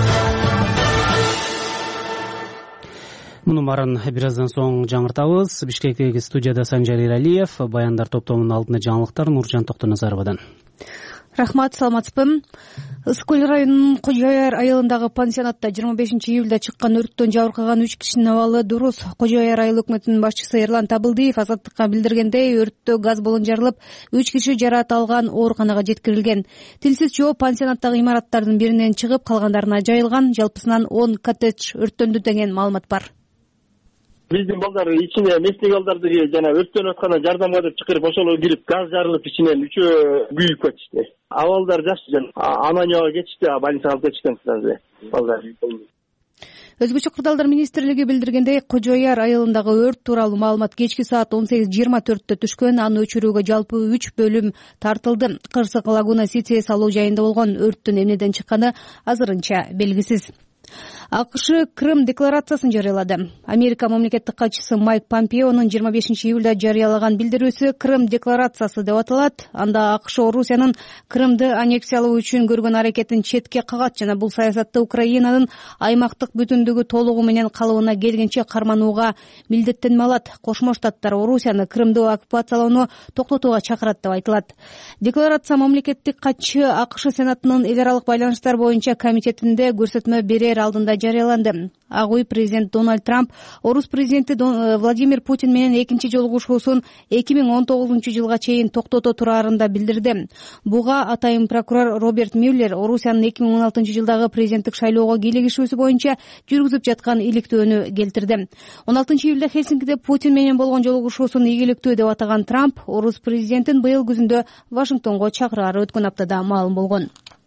Муну баарын бир аздан соң жаңыртабыз. Бишкектеги студияда Санжар Эралиев, баяндар топтомунун алдында жаңылыктар Нуржан Токтоназаровадан. Рахмат, саламатсызбы. Ысык-Көл районунун Кожояр айылындагы пансионатта 25-июлда чыккан өрттөн жабыркаган 3 кишинин абалы дурус. Кожояр айыл өкмөтүнүн башчысы Эрлан Табылдиев Азаттыкка билдиргендей, өрттө газ баллон жарылып, 3 киши жаракат алган, ооруканага жеткирилген. Тилсиз жоо пансионаттагы имараттардын биринен чыгып, калгандарына жайылган. Жалпысынан 10 коттедж өрттөндү деген маалымат бар. Биздин балдар ичине местный балдарды жана өрттөнүп атканда жардамга деп чакырып ошолор кирип газ жарылып ичинен үчөө күйүп кетишти. Абалдар жакшы жана Ананияга кетишти, больницага алып кетишкен балдар. Өзгөчө кырдаалдар министрлиги билдиргендей, Кожояр айылындагы өрт тууралуу маалымат кечки саат 18:24 түшкөн. Аны өчүрүүгө жалпы 3 бөлүм тартылды. Кырсык Лагуна Сити салуу жайында болгон өрттүн эмнеден чыкканы азырынча белгисиз. АКШ Крым декларациясын жарыялады. Америка мамлекеттик катчысы Майк Помпеонун 25-июлда жарыялаган билдирүүсү Крым декларациясы деп аталат. Анда АКШ Орусиянын Крымды аннексиялоо үчүн көргөн аракетин четке кагат жана бул саясатты Украинанын аймактык бүтүндүгү толугу менен калыбына келгенче карманууга милдеттенме алат. Кошмо Штаттар Орусияны Крымды оккупациялоону токтотууга чакырат деп айтылат. Декларация мамлекеттик катчы АКШ Сенатынын эл аралык байланыштар боюнча комитетинде көрсөтмө берер алдында жарыяланды. Ак үй президент Дональд Трамп орус президенти Владимир Путин менен экинчи жолугушуусун 2019 жылга чейин токтото тураарында билдирди. Буга атайын прокурор Роберт Мюллер Орусиянын 2016 жылдагы президенттик шайлоого кийлигишүүсү боюнча жүргүзүп жаткан иликтөөнү келтирди. 16-июлда Хельсинкиде Путин менен болгон жолугушуусун ийгиликтүү деп атаган Трамп орус президентин быйыл күзүндө Вашингтонго чакырары өткөн аптада маалым болгон.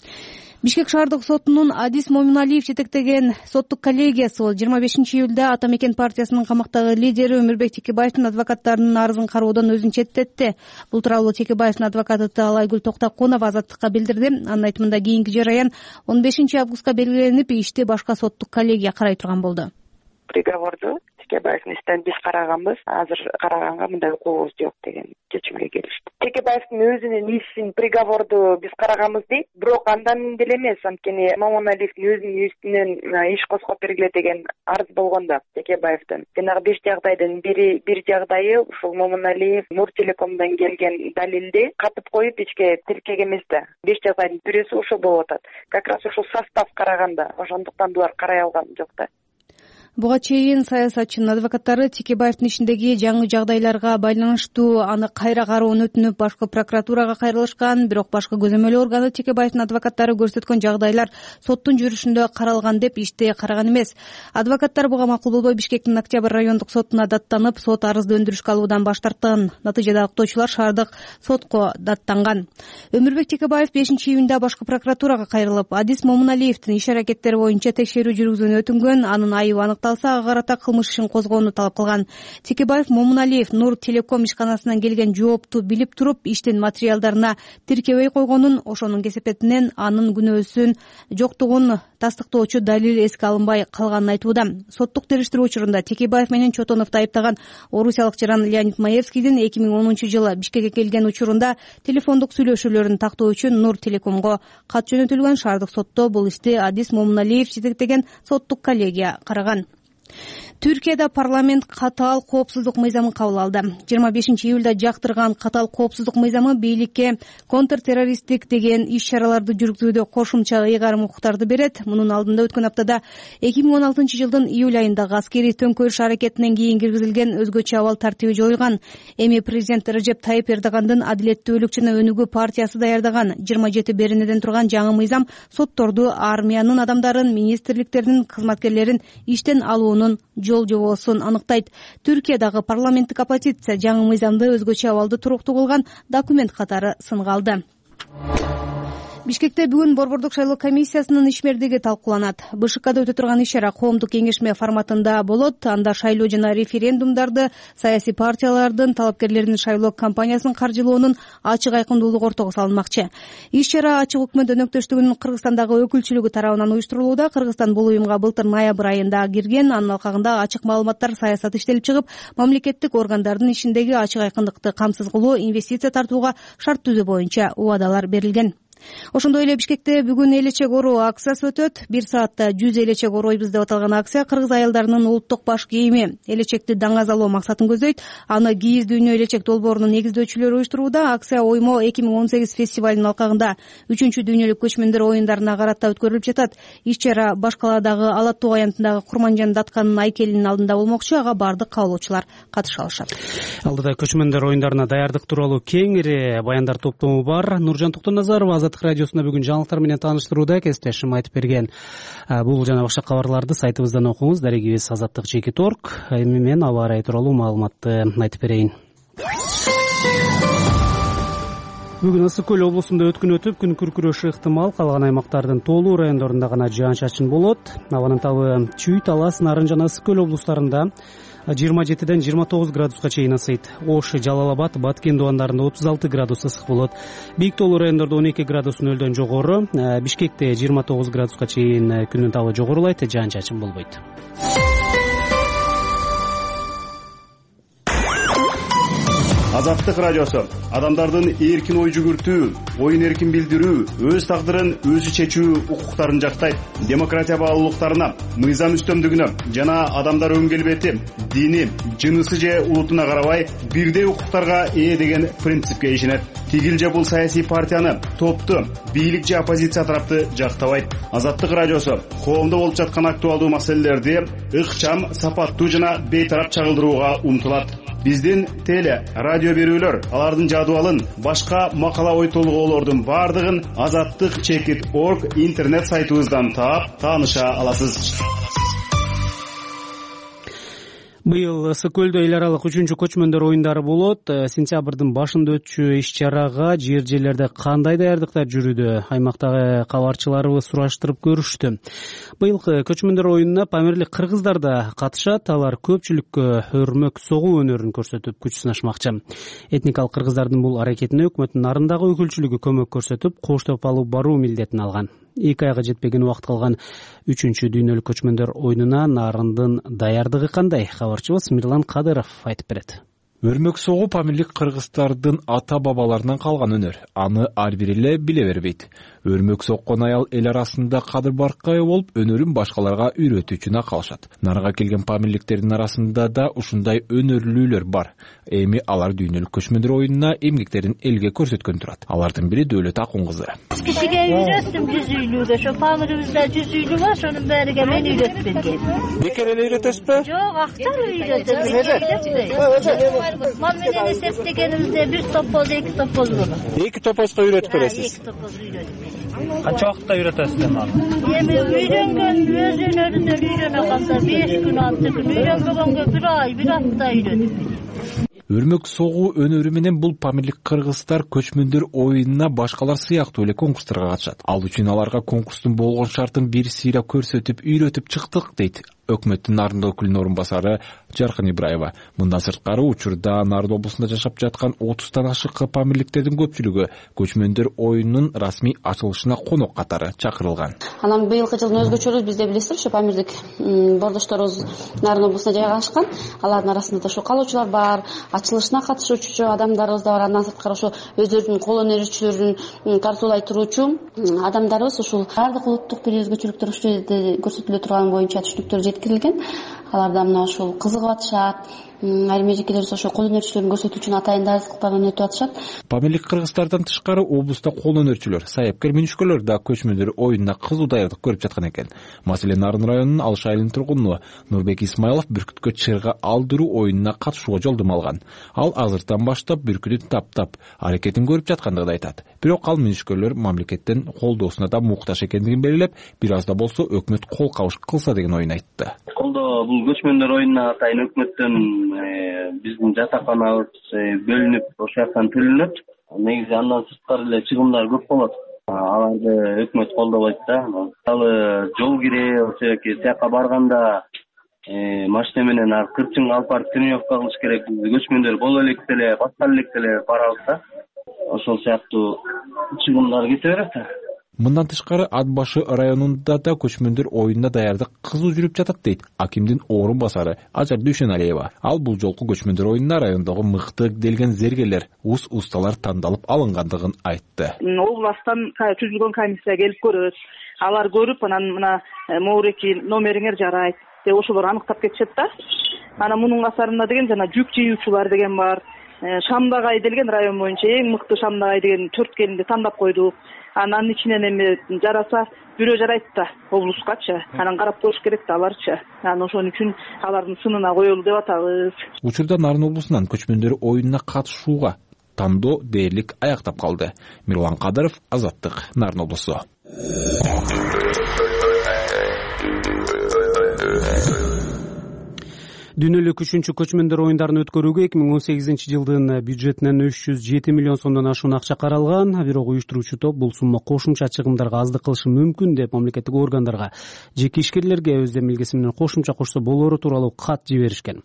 Бишкек шаардык сотунун Адис Момуналиев жетектеген соттук коллегиясы 25-июлда Ата Мекен партиясынын камактагы лидери Өмүрбек Текебаевдин адвокаттарынын арызын кароодон өзүн четтетти. Бул тууралуу Текебаевдин адвокаты Таалайгүл Токтокунова Азаттыкка билдирди. Анын айтымында кийинки жараян 15 августка белгиленип, ишти башка соттук коллегия карай турган болду. Приговорду Текебаевдин исинен биз караганбыз. Азыр караганга мындай укугубуз жок деген чечимге келишти. Текебаевдин өзүнүн ишин приговорду биз караганбыз дейт, бирок андан деле эмес. Анткени Момуналиевдин өзүнүн үстүнөн иш козгоп бергиле деген арыз болгон да Текебаевдин. Жанагы 5 жагдайдын бир жагдайы ушул Момуналиев Нур Телекомдон келген далилди катып коюп ичке тиркеген эмес да. 5 жагдайдын бирөөсү ошол болуп атат. Как раз ушул состав караганда, ошондуктан булар карай алган жок да. Буга чейин саясатчынын адвокаттары Текебаевдин ишиндеги жаңы жагдайларга байланыштуу аны кайра кароону өтүнүп, башкы прокуратурага кайрылышкан, бирок башкы көзөмөл органы Текебаевдин адвокаттары көрсөткөн жагдайлар соттун жүрүшүндө каралган деп ишти караган эмес. Адвокаттар буга макул болбой Бишкектин Октябрь райондук сотуна даттанып, сот арызды өндүрүшкө алуудан баш тарткан. Натыйжада октоочулар шаардык сотко даттанган. Өмүрбек Текебаев 5-июнда башкы прокуратурага кайрылып, Адис Момуналиевдин иш аракеттери боюнча текшерүү жүргүзүүнү өтүнгөн, анын айыбы талса ага карата кылмыш ишин козгоону талап кылган. Текебаев Момуналиев Нур Телеком ишканасынан келген жоопту билип туруп, иштин материалдарына тиркебей койгонун, ошонун кесепетинен анын күнөөсүн жоктугун тастыктоочу далил эске алынбай калганын айтууда. Соттук териштирүү учурунда Текебаев менен Чотоновду айыптаган орусиялык жаран Леонид Маевскийдин 2010 жылы Бишкекке келген учурунда телефондук сүйлөшүүлөрүн тактоо үчүн Нур Телекомго кат жөнөтүлгөн. Шаардык сотто бул ишти Адис Момуналиев жетектеген соттук коллегия караган. Түркияда парламент катаал коопсуздук мыйзамын кабыл алды. 25 июлда жактырган катаал коопсуздук мыйзамы бийликке контртеррористтик деген иш-чараларды жүргүзүүдө кошумча ыйгарым укуктарды берет. Мунун алдында өткөн аптада 2016 жылдын июль айындагы аскерий төңкөрүш аракетинен кийин киргизилген өзгөчө абал тартиби жоюлган. Эми президент Режеп Тайип Эрдогандын Адилеттүүлүк жана Өнүгүү партиясы даярдаган 27 беренеден турган жаңы мыйзам сотторду, армиянын адамдарын, министрликтердин кызматкерлерин иштен алуунун жол жобосун аныктайт. Түркиядагы парламенттик оппозиция жаңы мыйзамды өзгөчө абалды туруктуу кылган документ катары сынга алды. Бишкекте бүгүн Борбордук шайлоо комиссиясынын ишмердиги талкууланат. БШКда өтө турган иш-чара коомдук кеңешме форматында болот. Анда шайлоо жана референдумдарды, саясий партиялардын, талапкерлердин шайлоо кампаниясын каржылоонун ачык айкындуулугу ортого салынмакчы. Иш-чара Ачык өкмөт өнөктөштүгүнүн Кыргызстандагы өкүлчүлүгү тарабынан уюштурулууда. Кыргызстан бул уюмга былтыр ноябрь айында кирген. Анын алкагында ачык маалыматтар, саясат иштелип чыгып, мамлекеттик органдардын ишиндеги ачык айкындыкты камсыз кылуу, инвестиция тартууга шарт түзүү боюнча убадалар берилген. Ошондой эле Бишкекте бүгүн элечек ороо акциясы өтөт. 1 саатта 100 элечек оройбуз деп аталган акция кыргыз аялдарынын улуттук баш кийими элечекти даңазалоо максатын көздөйт. Аны Кийиз дүйнө элечек долбоорунун негиздөөчүлөрү уюштурууда. Акция оймо 2018 фестивалынын алкагында 3-чү дүйнөлүк көчмөндөр оюндарына карата өткөрүлүп жатат. Иш-чара Баш каладагы Ала Тоо аянтындагы Курманжан Датканын айкелинин алдында болмокчу. Ага бардык кабылуучулар катыша алышат. Алдыда көчмөндөр оюндарына даярдык тууралуу кеңири баяндар топтому бар. Нуржан Токтоназарова Азаттык радиосунда бүгүн жаңылыктар менен тааныштырууда. Кесиптешим айтып берген бул жана башка кабарларды сайтыбыздан окуңуз. Дарегибиз azattik.org. Эми мен аба ырайы тууралуу маалыматты айтып берейин. Бүгүн Ысык көл облусунда өткүн өтүп, күн күркүрөшү ыктымал. Калган аймактардын тоолуу райондорунда гана жаан-чачын болот. Абанын табы Чүй, Талас, Нарын жана Ысык көл облустарында 27ден 29 градуска чейин ысыйт. Ош, Жалал Абад, Баткен дубандарында 36 градус ысык болот. Бийик тоолуу райондордо 12 градус нөлдөн жогору. Бишкекте 29 градуска чейин күнүн табы жогорулайт, жаан-чачын болбойт. Азаттык радиосу адамдардын эркин ой жүгүртүү, оюн эркин билдирүү, өз тагдырын өзү чечүү укуктарын жактайт. Демократия баалуулуктарына, мыйзам үстөмдүгүнө жана адамдар өн келбети, дини, жынысы же улутуна карабай бирдей укуктарга ээ деген принципке ишенет. Тигил же бул саясий партияны, топту, бийлик же оппозиция тарапты жактабайт. Азаттык радиосу коомдо болуп жаткан актуалдуу маселелерди ыкчам, сапаттуу жана бейтарап чагылдырууга умтулат. Биздин теле, радио берүүлөр, алардын жадыбалын, башка макала ой толгоолордун бардыгын azattik.org интернет сайтыбыздан таап, тааныша аласыз. Быйыл Ысык көлдө эл аралык 3-чү көчмөндөр оюндары болот. Сентябрдын башында өтчү иш-чарага жер-жерлерде кандай даярдыктар жүрүүдө? Аймактагы кабарчыларыбыз сураштырып көрүштү. Быйылкы көчмөндөр оюнуна памирлик кыргыздар да катышат. Алар көпчүлүккө өрмөк согуу өнөрүн көрсөтүп күч сынашмакчы. Этникалык кыргыздардын бул аракетине өкмөттүн Нарындагы өкүлчүлүгү көмөк көрсөтүп, коштоп алып баруу милдетин алган. 2 айга жетпеген убакыт калган 3-чү дүйнөлүк көчмөндөр оюнуна Нарындын даярдыгы кандай? Кабарчыбыз Мирлан Кадыров айтып берет. Өрмөк согуу памирлик кыргыздардын ата бабаларынан калган өнөр. Аны ар бири эле биле бербейт. Өрмөк соккон аял эл арасында кадыр баркы болуп, өнөрүн башкаларга үйрөтүүчүнө калышат. Нарга келген памирликтердин арасында да ушундай өнөрлүүлөр бар. Эми алар дүйнөлүк көчмөндөр оюнуна эмгектерин элге көрсөткөн турат. Алардын бири Дөөлөт Акун кызы. Кичиге үйрөттүм 100 үйлүүгө, ошо памирибизде 100 үйлүү бар, ошонун бээриге мен үйрөтүп бергем. Бекер эле үйрөтөсүзбү? Жок, актар үйрөтөм. Мал менен эсептегенибизде 1 топоз, 2 топоз болот. 2 топозго үйрөтүп бересиз. 2 топоз үйрөтүп. Канча убакытта үйрөтөсүз эми аны? Эми үйрөнгөн өз өнөрүнөн үйрөнө калса 5 күн, 6 күн, үйрөнбөгөнгө 1 ай, 1 апта үйрөтүп берем. Өрмөк согуу өнөрү менен бул памирлик кыргыздар көчмөндөр оюнуна башкалар сыяктуу эле конкурстарга катышат. Ал үчүн аларга конкурстун болгон шартын бир сыйра көрсөтүп, үйрөтүп чыктык дейт өкмөттүн Нарын өкүлүнүн орун басары Жаркын Ибраева. Мындан сырткары учурда Нарын облусунда жашап жаткан 30тан ашык памирликтердин көпчүлүгү көчмөндөр оюнунун расмий ачылышына конок катары чакырылган. Анан быйылкы жылдын өзгөчөлүгү бизде билесиздер, ушу памирлик бордошторубуз Нарын облусуна жайгашкан. Алардын арасында да ушу калуучулар бар, ачылышына катышуучу адамдарыбыз да бар. Андан сырткары ушу өздөрүнүн кол өнөрчүлөрүн тартуулай туруучу адамдарыбыз ушул бардык улуттук тил өзгөчөлүктөр ушул жерде көрсөтүлө турган боюнча түшүнүктөр жеткирилген. алар да мына ушул кызыгып атышат. Айрым эжекелер ошо кол өнөрчүлөрүн көрсөтүү үчүн атайын даярдыктардан өтүп атышат. Памирлик кыргыздардан тышкары облуста кол өнөрчүлөр, саяпкер мүнүшкөлөр да көчмөндөр оюнуна кызуу даярдык көрүп жаткан экен. Маселен, Нарын районунун Алыш айылынын тургуну Нурбек Исмайлов бүркүткө чырга алдыруу оюнуна катышууга жолдомо алган. Ал азыртан баштап бүркүтү таптап аракетин көрүп жаткандыгын айтат. Бирок ал мүнүшкөлөр мамлекеттен колдоосуна да муктаж экендигин белгилеп, бир аз да болсо өкмөт кол кабыш кылса деген оюн айтты. Колдоо бул көчмөндөр оюнуна атайын өкмөттөн биздин жатаканабыз бөлүнүп ошол жактан төлөнөт. Негизи андан сырткары эле чыгымдар көп болот. Аларды өкмөт колдобойт да. Мисалы жол кире ошоки тияка барганда машина менен кырчынга алып барып тренировка кылыш керек. Көчмөндөр боло элек деле, баштала элек деле барабыз да. Ошол сыяктуу чыгымдар кете берет. Мындан тышкары Ат башы районунда да көчмөндөр оюнуна даярдык кызуу жүрүп жатат дейт акимдин орун басары Ажар Дүйшеналиева. Ал бул жолку көчмөндөр оюнуна райондогу мыкты делген зергерлер, усталар тандалып алынгандыгын айтты. Областтан түзүлгөн комиссия келип көрөт. Алар көрүп, анан мына Моуреки номериңер жарайт деп ошолор аныктап кетишет да. Анан мунун касарында деген жана жүк жыюучулар деген бар. Шамдагай делген район боюнча эң мыкты Шамдагай деген 4 келинди тандап койдук. Анан ичинен эми жараса бирөө жарайт да облускачы. Анан карап көрүш керек да аларчы. Анан ошон үчүн алардын сынына коелу деп атабыз. Учурда Нарын облусунан көчмөндөр оюнуна катышууга тандоо дээрлик аяктап калды. Мирлан Кадыров, Азаттык, Нарын облусу. Дүйнөлүк 3-чү көчмөндөр оюндарын өткөрүүгө 2018-жылдын бюджетинен 307 миллион сомдон ашуун акча каралган. Бирок уюштуруучу топ бул сумма кошумча чыгымдарга аздык кылышы мүмкүн деп мамлекеттик органдарга, жеке ишкерлерге өз демилгеси менен кошумча кошсо болору тууралуу кат жиберишкен.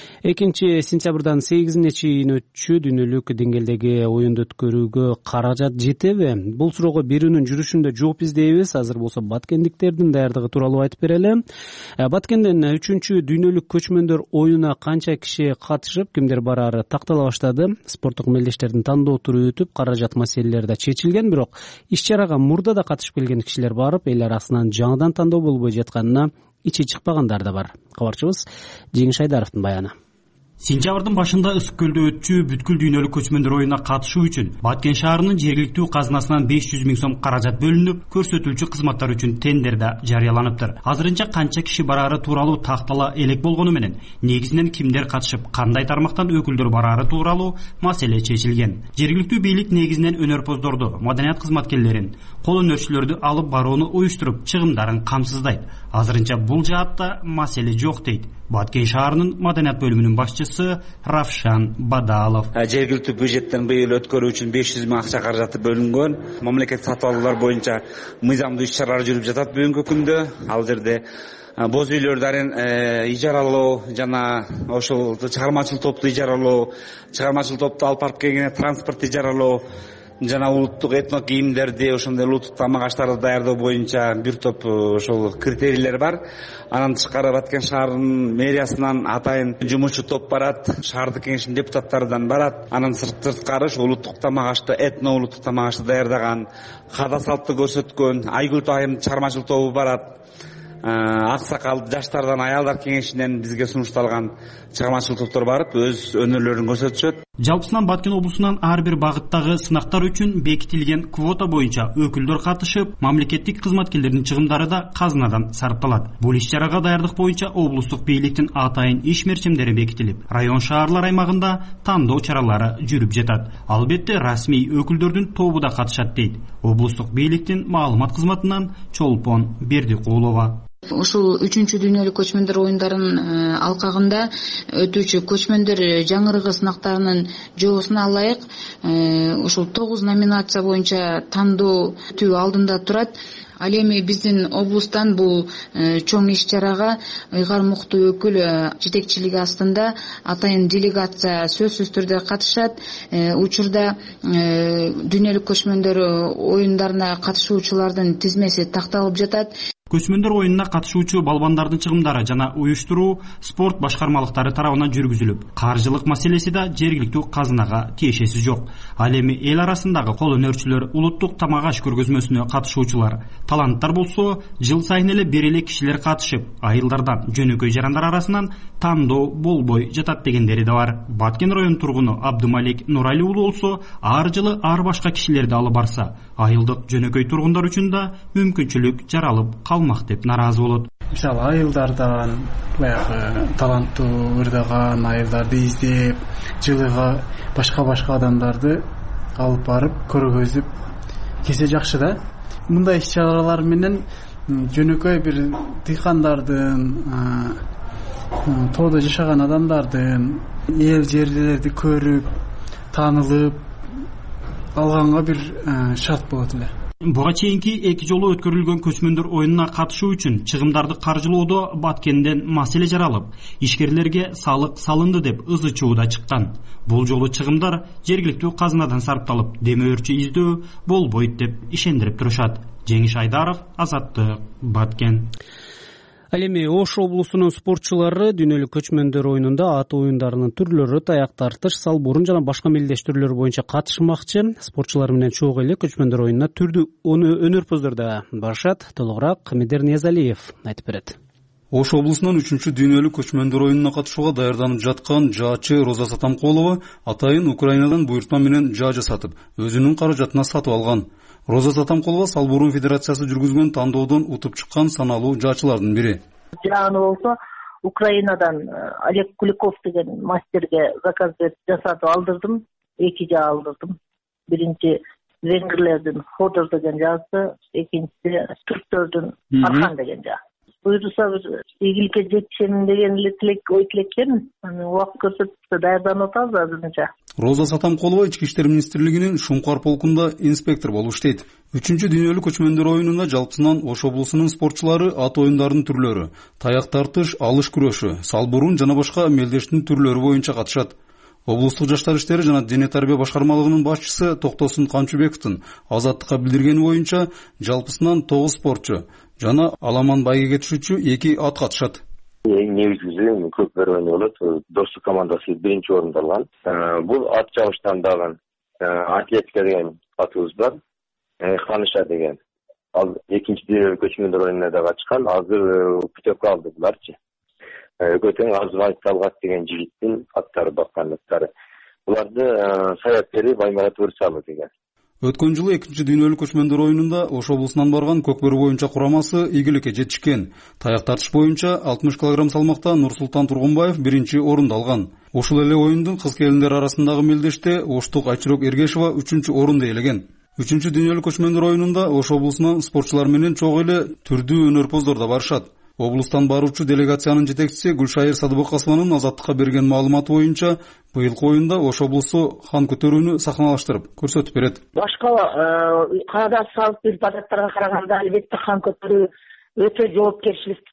2-сентябрдан 8-ине чейин өтчү дүйнөлүк деңгээлдеги оюнду өткөрүүгө каражат жетеби? Бул суроого берүүнүн жүрүшүндө жооп издейбиз. Азыр болсо баткендиктердин даярдыгы тууралуу айтып берели. Баткенден 3-чү дүйнөлүк көчмөндөр оюнуна канча киши катышып, кимдер бараары тактала баштады. Спорттук мелдештердин тандоо туру өтүп, каражат маселелери да чечилген, бирок иш-чарага мурда да катышып келген кишилер барып, эл арасынан жаңыдан тандоо болбой жатканына ичи чыкпагандар да бар. Кабарчыбыз Жеңиш Айдаровдун баяны. Сентябрдын башында Ысык көлдө өтчү бүткүл дүйнөлүк көчмөндөр оюнуна катышуу үчүн Баткен шаарынын жергиликтүү казынасынан 500 миң сом каражат бөлүнүп, көрсөтүүчү кызматтар үчүн тендер да жарыяланыптыр. Азырынча канча киши бараары тууралуу тактала элек болгону менен, негизинен кимдер катышып, кандай тармактан өкүлдөр бараары тууралуу маселе чечилген. Жергиликтүү бийлик негизинен өнөрпоздорду, маданият кызматкерлерин, кол өнөрчүлөрдү алып барууну уюштуруп, чыгымдарын камсыздайт. Азырынча бул жаатта маселе жок дейт Баткен шаарынын маданият бөлүмүнүн башчысы Равшан Бадалов. Жергиликтүү бюджеттен быйыл өткөрүү үчүн 500 миң акча каражаты бөлүнгөн. Мамлекеттик сатып алуулар боюнча мыйзамдуу иш-чаралар жүрүп жатат бүгүнкү күндө. Ал жерде боз үйлөрдүн ижаралоо жана ошол чыгармачыл топту ижаралоо, чыгармачыл топту алып барып келген транспорт ижаралоо жана улуттук этно кийимдерди, ошондой улуттук тамак аштарды даярдоо боюнча бир топ ошол критерийлер бар. Анан тышкары Баткен шаарынын мэриясынан атайын жумушчу топ барат, шаардык кеңештин депутаттарынан барат. Анан сырткары улуттук тамак ашты, этно улуттук тамак ашты даярдаган, када салтты көрсөткөн Айгүл айым чыгармачыл тобу барат. Аксакал жаштардан аялдар кеңешинен бизге сунушталган чыгармачыл топтор барып өз өнөрлөрүн көрсөтүшөт. Жалпысынан Баткен облусунан ар бир багыттагы сынактар үчүн бекитилген квота боюнча өкүлдөр катышып, мамлекеттик кызматкерлердин чыгымдары да казынадан сарпталат. Бул иш-чарага даярдык боюнча облустук бийликтин атайын иш мерчемдери бекитилип, район шаарлар аймагында тандоо чаралары жүрүп жатат. Албетте расмий өкүлдөрдүн тобу да катышат дейт облустук бийликтин маалымат кызматынан Чолпон Бердикулова. Ушул 3-чү дүйнөлүк көчмөндөр оюндарынын алкагында өтүүчү көчмөндөр жаңырыгы сынактарынын жоосуна ылайык ушул 9 номинация боюнча тандоо өтүү алдында турат. Ал эми биздин облустан бул чоң иш-чарага ыйгар муктуу өкүл жетекчилиги астында атайын делегация сөзсүз түрдө катышат. Учурда дүйнөлүк көчмөндөр оюндарына катышуучулардын тизмеси такталып жатат. көчмөндөр оюнуна катышуучу балбандардын чыгымдары жана уюштуруу спорт башкармалыктары тарабынан жүргүзүлүп, каржылык маселеси да жергиликтүү казынага тиешеси жок. Ал эми эл арасындагы кол өнөрчүлөр, улуттук тамак аш көргөзмөсүнө катышуучулар, таланттар болсо жыл сайын эле бир эле кишилер катышып, айылдардан жөнөкөй жарандар арасынан тандоо болбой жатат дегендери да бар. Баткен район тургуну Абдымалик Нурали уулу болсо, ар жылы ар башка кишилерди алып барса, айылдык жөнөкөй тургундар үчүн да мүмкүнчүлүк жаралып калмак деп наразы болот. Мисалы айылдардан баягы таланттуу ырдаган айылдарды издеп, жылыга башка адамдарды алып барып көргөзүп келсе жакшы да. Мындай иш-чаралар менен жөнөкөй бир дыйкандардын, тоодо жашаган адамдардын эл жерлерди көрүп, таанылып алганга бир шарт болот эле. Буга чейинки 2 жолу өткөрүлгөн көчмөндөр оюнуна катышуу үчүн чыгымдарды каржылоодо Баткенден маселе жаралып, ишкерлерге салык салынды деп ызы чуу да чыккан. Бул жолу чыгымдар жергиликтүү казынадан сарпталып, демөөрчү издөө болбойт деп ишендирип турушат. Жеңиш Айдаров, Азаттык, Баткен. Ал эми Ош облусунун спортчулары дүйнөлүк көчмөндөр оюнунда ат оюндарынын түрлөрү, таяк тартыш, салбурун жана башка мелдеш түрлөрү боюнча катышмакчы. Спортчулар менен чогуу эле көчмөндөр оюнуна түрдүү өнөрпөздөр да барышат. Толугураак Медер Ниязалиев айтып берет. Ош облусунун 3-чү дүйнөлүк көчмөндөр оюнуна катышууга даярданып жаткан жаачы Роза Сатамкулова атайын Украинадан буйртма менен жаа жасатып, өзүнүн каражатына сатып алган. Роза Сатамкулова Салбурун Федерациясы жүргүзгөн тандоодон утуп чыккан саналуу жаачылардын бири. Жааны болсо Украинадан Олег Куликов деген мастерге заказ берип жасатып алдырдым. 2 жаа алдырдым. Биринчи венгрлердин Ходор деген жаасы, экинчиси түрктөрдүн Архан деген жаа. Буюрса бир ийгиликке жетишемин деген эле тилек ой тилеккенмин. Убакыт көрсөтүп даярданып атабыз азырынча. Роза Сатамкулова Ички иштер министрлигинин Шумкар полкунда инспектор болуп иштейт. 3-чү дүйнөлүк көчмөндөр оюнунда жалпысынан Ош облусунун спортчулары ат оюндарынын түрлөрү, таяк тартыш, алыш күрөшү, салбурун жана башка мелдештин түрлөрү боюнча катышат. Облустук жаштар иштери жана дене тарбия башкармалыгынын башчысы Токтосун Канчыбековдун Азаттыкка билдиргени боюнча жалпысынан 9 спортчу жана Аламан байгеге түшүүчү 2 ат катышат. Эң негизгиси көпөр ойну болот. Достук командасы 1-чи орунду алган. Бул ат жабыштан дагы атлетика деген атыбыз бар. Ханыша деген. Ал 2-чи дүйнөлүк көчмөндөр оюнуна да катышкан. Азыр путевка алды буларчы. Көтөң Азбай Талгат деген жигиттин аттары баккан аттары. Буларды Саяпкери Баймарат Өрсалы деген. Өткөн жылы 2-чи дүйнөлүк көчмөндөр оюнунда Ош облусунан барган көкбөрү боюнча курамасы ийгиликке жетишкен. Таяк тартыш боюнча 60 кг салмакта Нурсултан Тургунбаев 1-чи орунду алган. Ушул эле оюндун кыз-келиндер арасындагы мелдеште Оштук Айчырок Эргешова 3-чү орунду ээлеген. 3-чү дүйнөлүк көчмөндөр оюнунда Ош облусунан спортчулар менен чогуу эле түрдүү өнөрпөздөр да барышат. Облустан баруучу делегациянын жетекчиси Гүлшайыр Садыбакасованын Азаттыкка берген маалыматы боюнча, быйылкы оюнда Ош облусу хан көтөрүүнү сахналаштырып көрсөтүп берет. Башка каада салт ирбадаттарга караганда албетте хан көтөрүү өтө жоопкерчиликти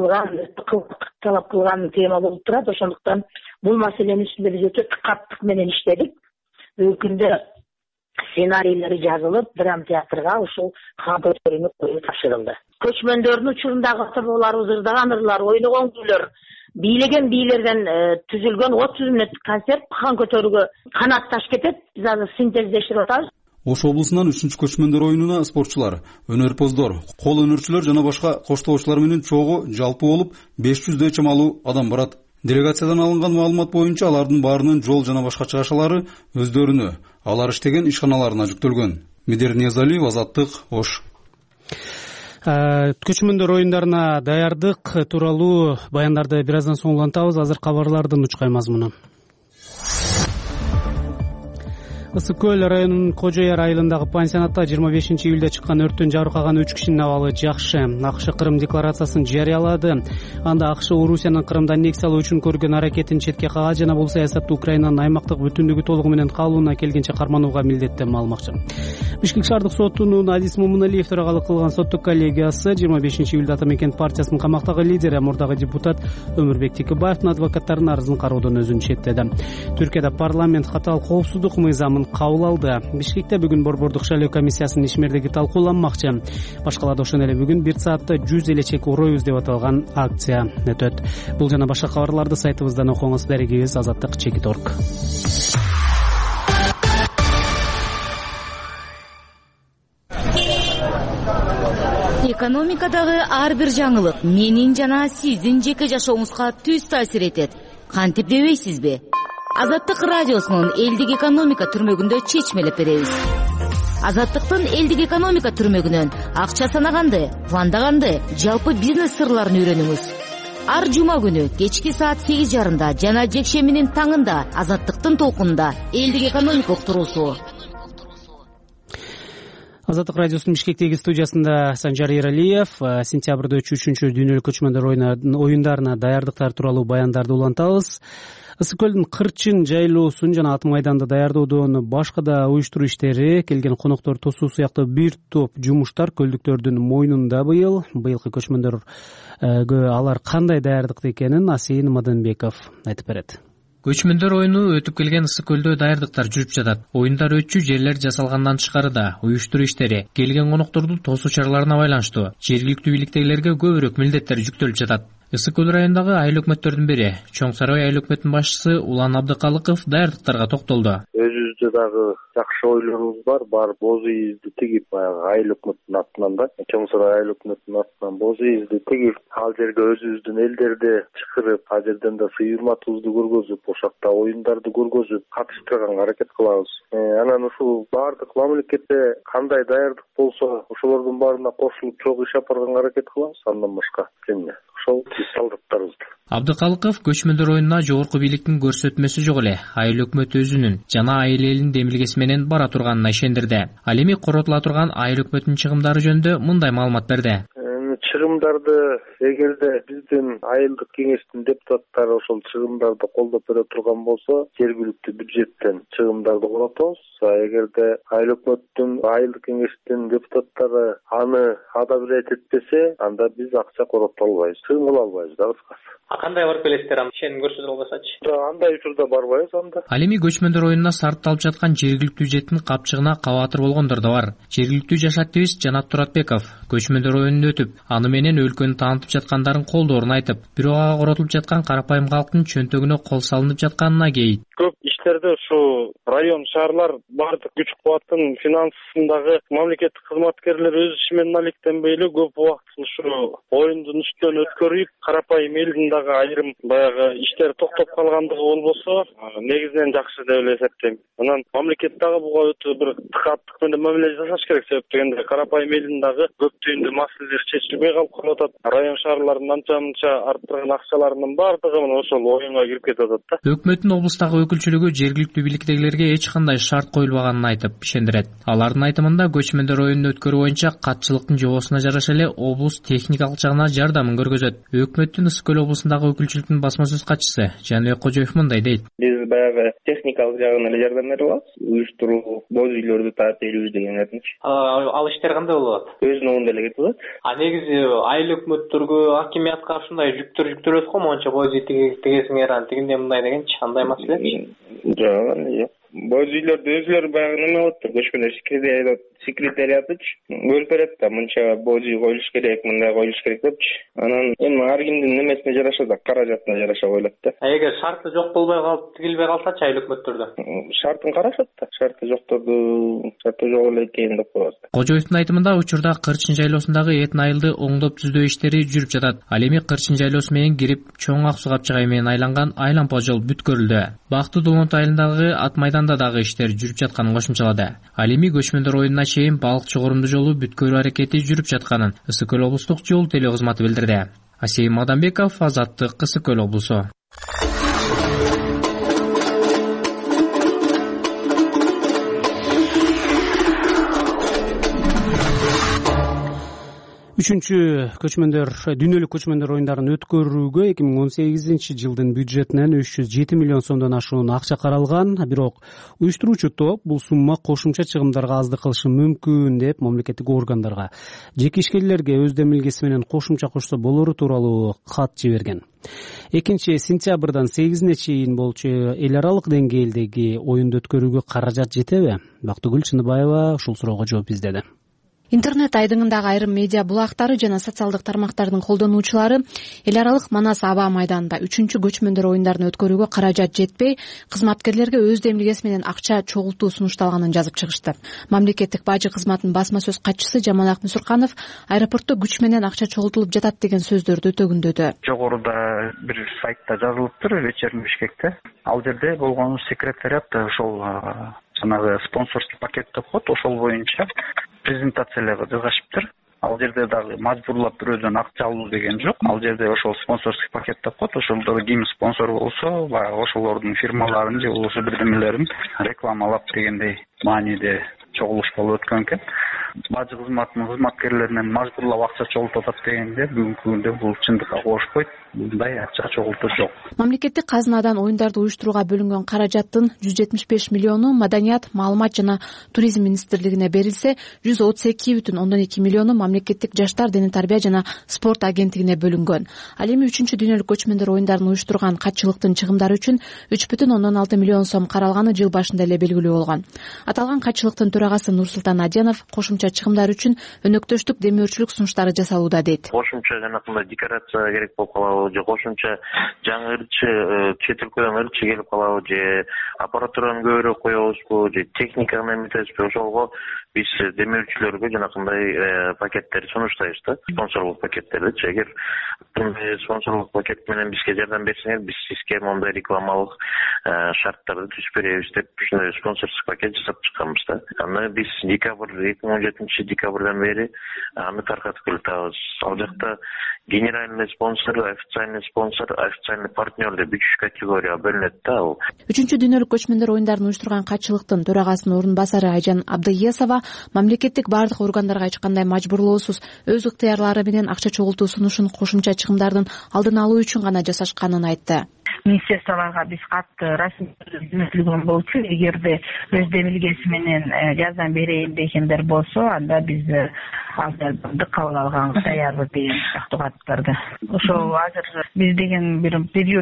талап кылган тема болуп турат. Ошондуктан бул маселенин үстүндө биз өтө каттык менен иштедик. Бүгүнкү күндө сценарийлери жазылып, драма театрга ушул хан көтөрүүнү коюу тапшырылды. Көчмөндөрдүн учурунда ата-бабаларыбыз ырдаган ырлар, ойногон күйлөр, бийлеген бийлерден түзүлгөн 30 мүнөттүк концерт хан көтөрүүгө канатташ кетет. Биз азыр синтездешип атабыз. Ош облусунан 3-чү көчмөндөр оюнуна спортчулар, өнөрпөздөр, кол өнөрчүлөр жана башка коштоочулар менен чогуу жалпы болуп 500дөн чамалуу адам барат. Делегациядан алынган маалымат боюнча алардын баарынын жол жана башка чыгашалары өздөрүнө, алар иштеген ишканаларына жүктөлгөн. Медер Ниязалиев, Азаттык, Ош. Көчмөндөр оюндарына даярдык тууралуу баяндарды бир аздан соң улантабыз. Азыр кабарлардын учкай мазмуну. Ысык көл районунун Кожо Яр айылындагы пансионатта 25-июлда чыккан өрттөн жаракаган 3 кишинин абалы жакшы. АКШ Кырым декларациясын жарыялады. Анда АКШ Орусиянын Кырымда аннексия алуу үчүн көргөн аракетин четке кагат жана бул саясатты Украинанын аймактык бүтүндүгү толугу менен калууна келгенче карманууга милдеттенме алмакчы. Бишкек шаардык сотунун Азиз Момуналиев төрагалык кылган соттук коллегиясы 25-июлда Ата Мекен партиясынын камактагы лидери, мурдагы депутат Өмүрбек Текебаевдин адвокаттарынын арызын кароодон өзүн четтеди. Түркияда парламент катаал коопсуздук мыйзамын чыгымын кабыл алды. Бишкекте бүгүн Борбордук шайлоо комиссиясынын ишмердиги талкууланмакчы. Башкалада ошондой эле бүгүн 1 саатта 100 эле чек уройбуз деп аталган акция өтөт. Бул жана башка кабарларды сайтыбыздан окуңуз. Дарегибиз Азаттык Чекит.орг. Экономикадагы ар бир жаңылык менин жана сиздин жеке жашооңузга түз таасир этет. Кантип дебейсизби? Азаттык радиосунун элдик экономика түрмөгүндө чечмелеп беребиз. Азаттыктын элдик экономика түрмөгүнөн акча санаганды, пландаганды, жалпы бизнес сырларын үйрөнүңүз. Ар жума күнү кечки саат 8:30 жана жекшембинин таңында Азаттыктын толкунунда элдик экономика уктуруусу. Азаттык радиосунун Бишкектеги студиясында Санжар Эралиев сентябрда өтчү 3 дүйнөлүк көчмөндөр оюндарына даярдыктар тууралуу баяндарды улантабыз. Ысык көлдүн Кырчын жайлоосун жана ат майданды даярдоодон башка да уюштуруу иштери, келген коноктор тосуу сыяктуу бир топ жумуштар көлдүктөрдүн мойнунда быйылкы көчмөндөр алар кандай даярдыкта экенин Асейин Маденбеков айтып берет. Көчмөндөр оюну өтүп келген ысык көлдө даярдыктар жүрүп жатат. Оюндар өтчү жерлер жасалгандан тышкарыда уюштуруу иштери, келген конокторду тосуу чараларына байланыштуу жергиликтүү бийликтегилерге көбүрөөк милдеттер жүктөлүп жатат. Ысык көл районундагы айыл өкмөттөрдүн бири Чоң Сарай айыл өкмөтүнүн башчысы Улан Абдыкалыков даярдыктарга токтолду. Өзүбүздө дагы жакшы ойлорубуз бар боз ийизди тигип, баягы айыл өкмөтүнүн атынан да, Чоң Сарай айыл өкмөтүнүн атынан боз ийизди тигип, ал жерге өзүбүздүн элдерди чакырып, ал жерден да сый урматыбызды көргөзүп, ошакта оюндарды көргөзүп, катыштырганга аракет кылабыз. Анан ушул баардык мамлекетте кандай даярдык болсо, ошолордун баарына кошулуп чогуу иш алып барганга аракет кылабыз. Андан башка эмне? Ошол салдаттарыбызды. Абдыкалыков көчмөндөр оюнуна жогорку бийликтин көрсөтмөсү жок эле, айыл өкмөтү өзүнүн жана айыл элинин демилгеси менен бара турганына ишендирди. Ал эми коротула турган айыл өкмөтүнүн чыгымдары жөнүндө мындай маалымат берди. Чыгымдарды эгерде биздин айылдык кеңештин депутаттары ошол чыгымдарды колдоп бере турган болсо, жергиликтүү бюджеттен чыгымдарды коротобуз. Эгерде айыл өкмөттүн айылдык кеңештин депутаттары аны адабирет этпесе, анда биз акча корото албайбыз, чыгым кыла албайбыз да кыскасы. Кандай барып келесиздер, ишеним көрсөтө албасачы? Андай учурда барбайбыз анда. Ал эми көчмөндөр оюнуна сарпталып жаткан жергиликтүү бюджеттин капчыгына кабатыр болгондор да бар. Жергиликтүү жаш активист Жанат Туратбеков көчмөндөр оюнун өтүп, аны менен өлкөнү таанытып жаткандарын колдоорун айтып, бирок ага коротулуп жаткан карапайым калктын чөнтөгүнө кол салынып жатканына кейит. Көп иштерде ушу район шаарлар бардык күч кубаттын финансысындагы мамлекеттик кызматкерлер өз иши менен алектенбей эле көп убактын ушу оюндун үстүнөн өткөрүп, карапайым элдин дагы айрым баягы иштер токтоп калгандыгы болбосо, негизинен жакшы деп эле эсептейм. Анан мамлекет дагы буга өтө бир тыкаттык менен мамиле жасаш керек, себеп дегенде карапайым элдин дагы көп түйүндүү маселелер чечилбей калып калып атат. Район шаарлардын анча-мынча арттырган акчаларынын баардыгы мына ошол оюнга кирип кетип атат да. Өкмөттүн облустагы өкүлчүлүгү жергиликтүү бийликтегилерге эч кандай шарт коюлбаганын айтып ишендирет. Алардын айтымында көчмөндөр оюнун өткөрүү боюнча катчылыктын жобосуна жараша эле облус техникалык жагынан жардамын көргөзөт. Өкмөттүн Ысык көл облусундагы өкүлчүлүктүн басма сөз катчысы Жаныбек Кожоев мындай дейт. Биз баягы техникалык жагынан эле жардам берип алабыз. Уюштуруу, боз үйлөрдү таап берүү дегендердинчи. Ал иштер кандай болот? Өзүнүн оңунда эле кетип атат. Негизи айыл өкмөттөргө, хакимиятка ушундай жүктөр жүктөлөт го, монча боз үй тигесиңер, тигинде мындай дегенчи, андай маселечи? Жок, андай жок. Боз үйлөрдү өзүлөрү баягы неме болот да, көчмөндөр секретариатычы бөлүп берет да, мынча боз үй коюлуш керек, мындай коюлуш керек депчи. Анан эми ар кимдин немесине жараша да, каражатына жараша коюлат да. Эгер шарты жок болбой калып, тигилбей калсачы айыл өкмөттөрдө? Шартын карашат да, шарты жокторду шарты жок эле экен деп коет. Кожоевдун айтымында учурда Кырчын жайлоосундагы этин айылды оңдоп түздөө иштери жүрүп жатат. Ал эми Кырчын жайлоосу менен кирип Чоң Ак суу капчыгай менен айланган айлампа жол бүткөрүлдү. Бактуу Долонт айылындагы ат майданда дагы иштер жүрүп жатканын кошумчалады. Ал эми көчмөндөр оюнуна чейин балыкчы корумду жолу бүткөрүү аракети жүрүп жатканын Ысык көл облустук жол теле кызматы билдирди. Асейин Маденбеков, Азаттык, Ысык көл облусу. 3 дүйнөлүк көчмөндөр оюндарын өткөрүүгө 2018-жылдын бюджетинен 307 миллион сомдон ашуун акча каралган. Бирок уюштуруучу топ бул сумма кошумча чыгымдарга аздык кылышы мүмкүн деп мамлекеттик органдарга, жеке ишкерлерге өз демилгеси менен кошумча кошсо болору тууралуу кат жиберген. 2-сентябрдан 8-ине чейин болчу эл аралык деңгээлдеги оюнду өткөрүүгө каражат жетеби? Бактыгүл Чыныбаева ушул суроого жооп издеди. Интернет айдыңындагы айрым медиа булактары жана социалдык тармактардын колдонуучулары эл аралык Манас аба майданында 3 көчмөндөр оюндарын өткөрүүгө каражат жетпей, кызматкерлерге өз демилгеси менен акча чогултуу сунушталганын жазып чыгышты. Мамлекеттик бажы кызматынын басма сөз катчысы Жаманак Мусурканов аэропортто күч менен акча чогултулуп жатат деген сөздөрдү төгүндөдү. Жогоруда бир сайтта жазылыптыр, вечерний Бишкекте. Ал жерде болгон секретариат ошол жанагы спонсорский пакет деп коет, ошол боюнча презентацияларга жазышыптыр. Ал жерде дагы мажбурлап бирөөдөн акча алуу деген жок. Ал жерде ошол спонсорский пакет деп коет, ошолдор ким спонсор болсо, баягы ошолордун фирмаларын же болбосо бирдемелерин рекламалап дегендей мааниде чогулуш болуп өткөн экен. Бажы кызматынын кызматкерлеринен мажбурлап акча чогултуп атат дегенде бүгүнкү күндө бул чындыкка кошпойт. Мындай акча чогултуу жок. Мамлекеттик казынадан оюндарды уюштурууга бөлүнгөн каражаттын 175 миллиону Маданият, маалымат жана туризм министрлигине берилсе, 132,2 миллиону мамлекеттик жаштар дене тарбия жана спорт агенттигине бөлүнгөн. Ал эми 3-дүйнөлүк көчмөндөр оюндарын уюштурган катчылыктын чыгымдары үчүн 3,6 миллион сом каралганы жыл башында эле белгилүү болгон. Аталган катчылыктын төрагасы Нурсултан Аденов кошумча чыгымдар үчүн өнөктөштүк демөөрчүлүк сунуштары жасалууда дейт. Кошумча жанакындай декорация керек болуп калабы же кошумча жаңы ырчы чет өлкөдөн ырчы келип калабы же аппаратураны көбүрөөк коебузбу же техниканы эметебизби, ошого биз демөөрчүлөргө жанакындай пакеттер сунуштайбыз да, спонсорлук пакеттерди. Эгер мындай спонсорлук пакет менен бизге жардам берсеңер, биз сизге мондай рекламалык шарттарды түзүп беребиз деп ушундай спонсорский пакет жасап чыкканбыз да. Аны биз 2017 декабрдан бери аны таркатып келатабыз. Ал жакта генеральный спонсор, официальный спонсор, официальный партнер деп 3 категорияга бөлүнөт да. 3-дүйнөлүк көчмөндөр оюндарын уюштурган катчылыктын төрагасынын орун басары Айжан Абдыесова мамлекеттик бардык органдарга эч кандай мажбурлоосуз өз ыктыярлары менен акча чогултуу сунушун кошумча чыгымдардын алдын алуу үчүн гана жасашканын айтты. Министрликтарга биз катты расмий жөнөтүлгөн болчу. Эгерде өз демилгеси менен жардам берейин дегендер болсо, анда биз албетте кабыл алганга даярбыз деген сыяктуу каттарды. Ошол азыр биз деген бир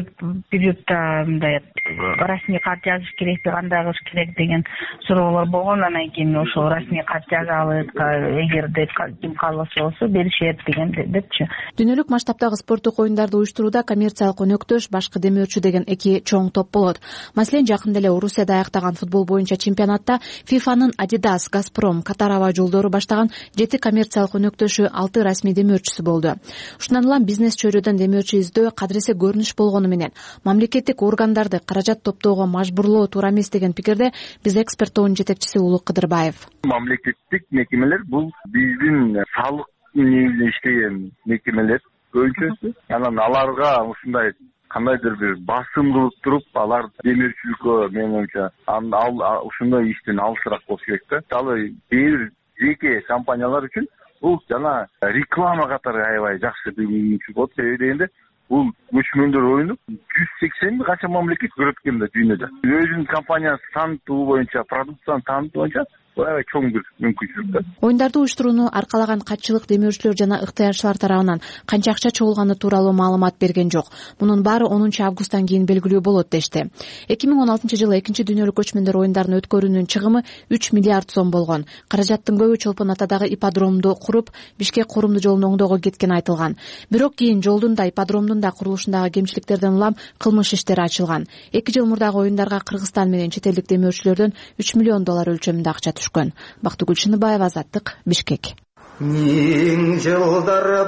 периодта мындай расмий кат жазыш керекпи, кандай кылыш керек деген суроолор болгон. Анан кийин ошол расмий кат жазалы, эгерде ким кааласа болсо беришет деген депчи. Дүйнөлүк масштабтагы спорттук оюндарды уюштурууда коммерциялык өнөктөш, башкы демөөрчү деген эки чоң топ болот. Маселен, жакында эле Орусияда аяктаган футбол боюнча чемпионатта ФИФАнын Adidas, Газпром, Катар аба жолдору баштаган 7 коммерциялык өнөктөшү 6 расмий демөөрчүсү болду. Ушундан улам бизнес чөйрөдөн демөөрчү издөө кадыресе көрүнүш болгону менен мамлекеттик органдарды каражат топтоого мажбурлоо туура эмес деген пикирде биз эксперт тобунун жетекчиси Улук Кыдырбаев. Мамлекеттик мекемелер бул биздин салык негизинде иштеген мекемелер өлчөсү. Анан аларга ушундай кандайдыр бир басым кылып туруп, алар демөөрчүлүккө менин оюмча ушундай иштен алысыраак болуш керек да. Мисалы бир жеке компаниялар үчүн бул жана реклама катары аябай жакшы мүмкүнчүлүк болот. Себеби дегенде бул көчмөндөр оюну 180 кача мамлекет көрөт экен да дүйнөдө. Өзүнүн компаниясын таанытуу боюнча, продукцияны таанытуу боюнча аябай чоң бир мүмкүнчүлүк да. Оюндарды уюштурууну аркалаган катчылык демөөрчүлөр жана ыктыярчылар тарабынан канча акча чогулганы тууралуу маалымат берген жок. Мунун баары 10 августтан кийин белгилүү болот дешти. 2016-жылы 2-дүйнөлүк көчмөндөр оюндарын өткөрүүнүн чыгымы 3 миллиард сом болгон. Каражаттын көбү Чолпон Атадагы ипподромду куруп, Бишкек Корумду жолун оңдоого кеткен айтылган. Бирок кийин жолдун да ипподромдун да курулушундагы кемчиликтерден улам кылмыш иштери ачылган. 2 жыл мурдагы оюндарга Кыргызстан менен чет элдик демөөрчүлөрдөн $3 миллион өлчөмүндө акча түшкөн. Бактыгүл Чыныбаева, Азаттык, Бишкек. Миң жылдар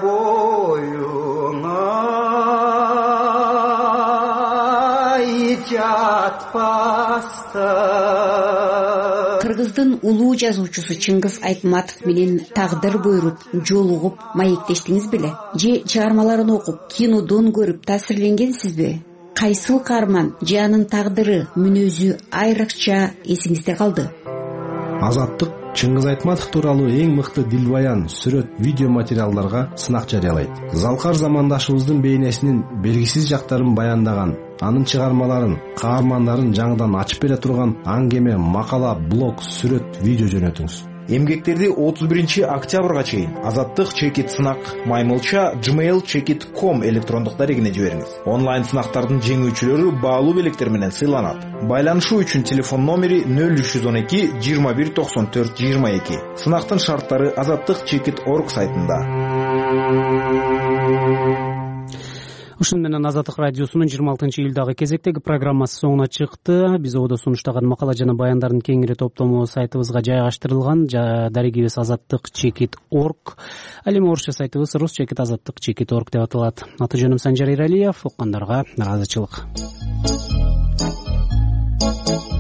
боюна жатпаста. Кыргыздын улуу жазуучусу Чыңгыз Айтматов менен тагдыр буйруп, жолугуп, маектештиңиз беле? Же чыгармаларын окуп, кинодон көрүп таасирленгенсизби? Кайсыл каарман же анын тагдыры, мүнөзү айрыкча эсиңизде калды? Азаттык Чыңгыз Айтматов тууралуу эң мыкты дилбаян, сүрөт, видео материалдарга сынак жарыялайт. Залкар замандашыбыздын бейнесинин белгисиз жактарын баяндаган, анын чыгармаларын, каармандарын жаңыдан ачып бере турган аңгеме, макала, блог, сүрөт, видео жөнөтүңүз. Эмгектерди 31 октябрга чейин Азаттык чекит сынак маймылча gmail.com электрондук дарегине жибериңиз. Онлайн сынактардын жеңүүчүлөрү баалуу белектер менен сыйланат. Байланышуу үчүн телефон номери 0312 21 94 22. Сынактын шарттары azattikchekit.org сайтында. Ушун менен Азаттык радиосунун 26-июлдагы кезектеги программасы соңуна чыкты. Биз ободо сунуштаган макала жана баяндардын кеңири топтому сайтыбызга жайгаштырылган. Дарегибиз azattikchekit.org. Ал эми орусча сайтыбыз rus.azattikchekit.org деп аталат. Аты жөнүм Санжар Иралиев. Уккандарга ыраазычылык.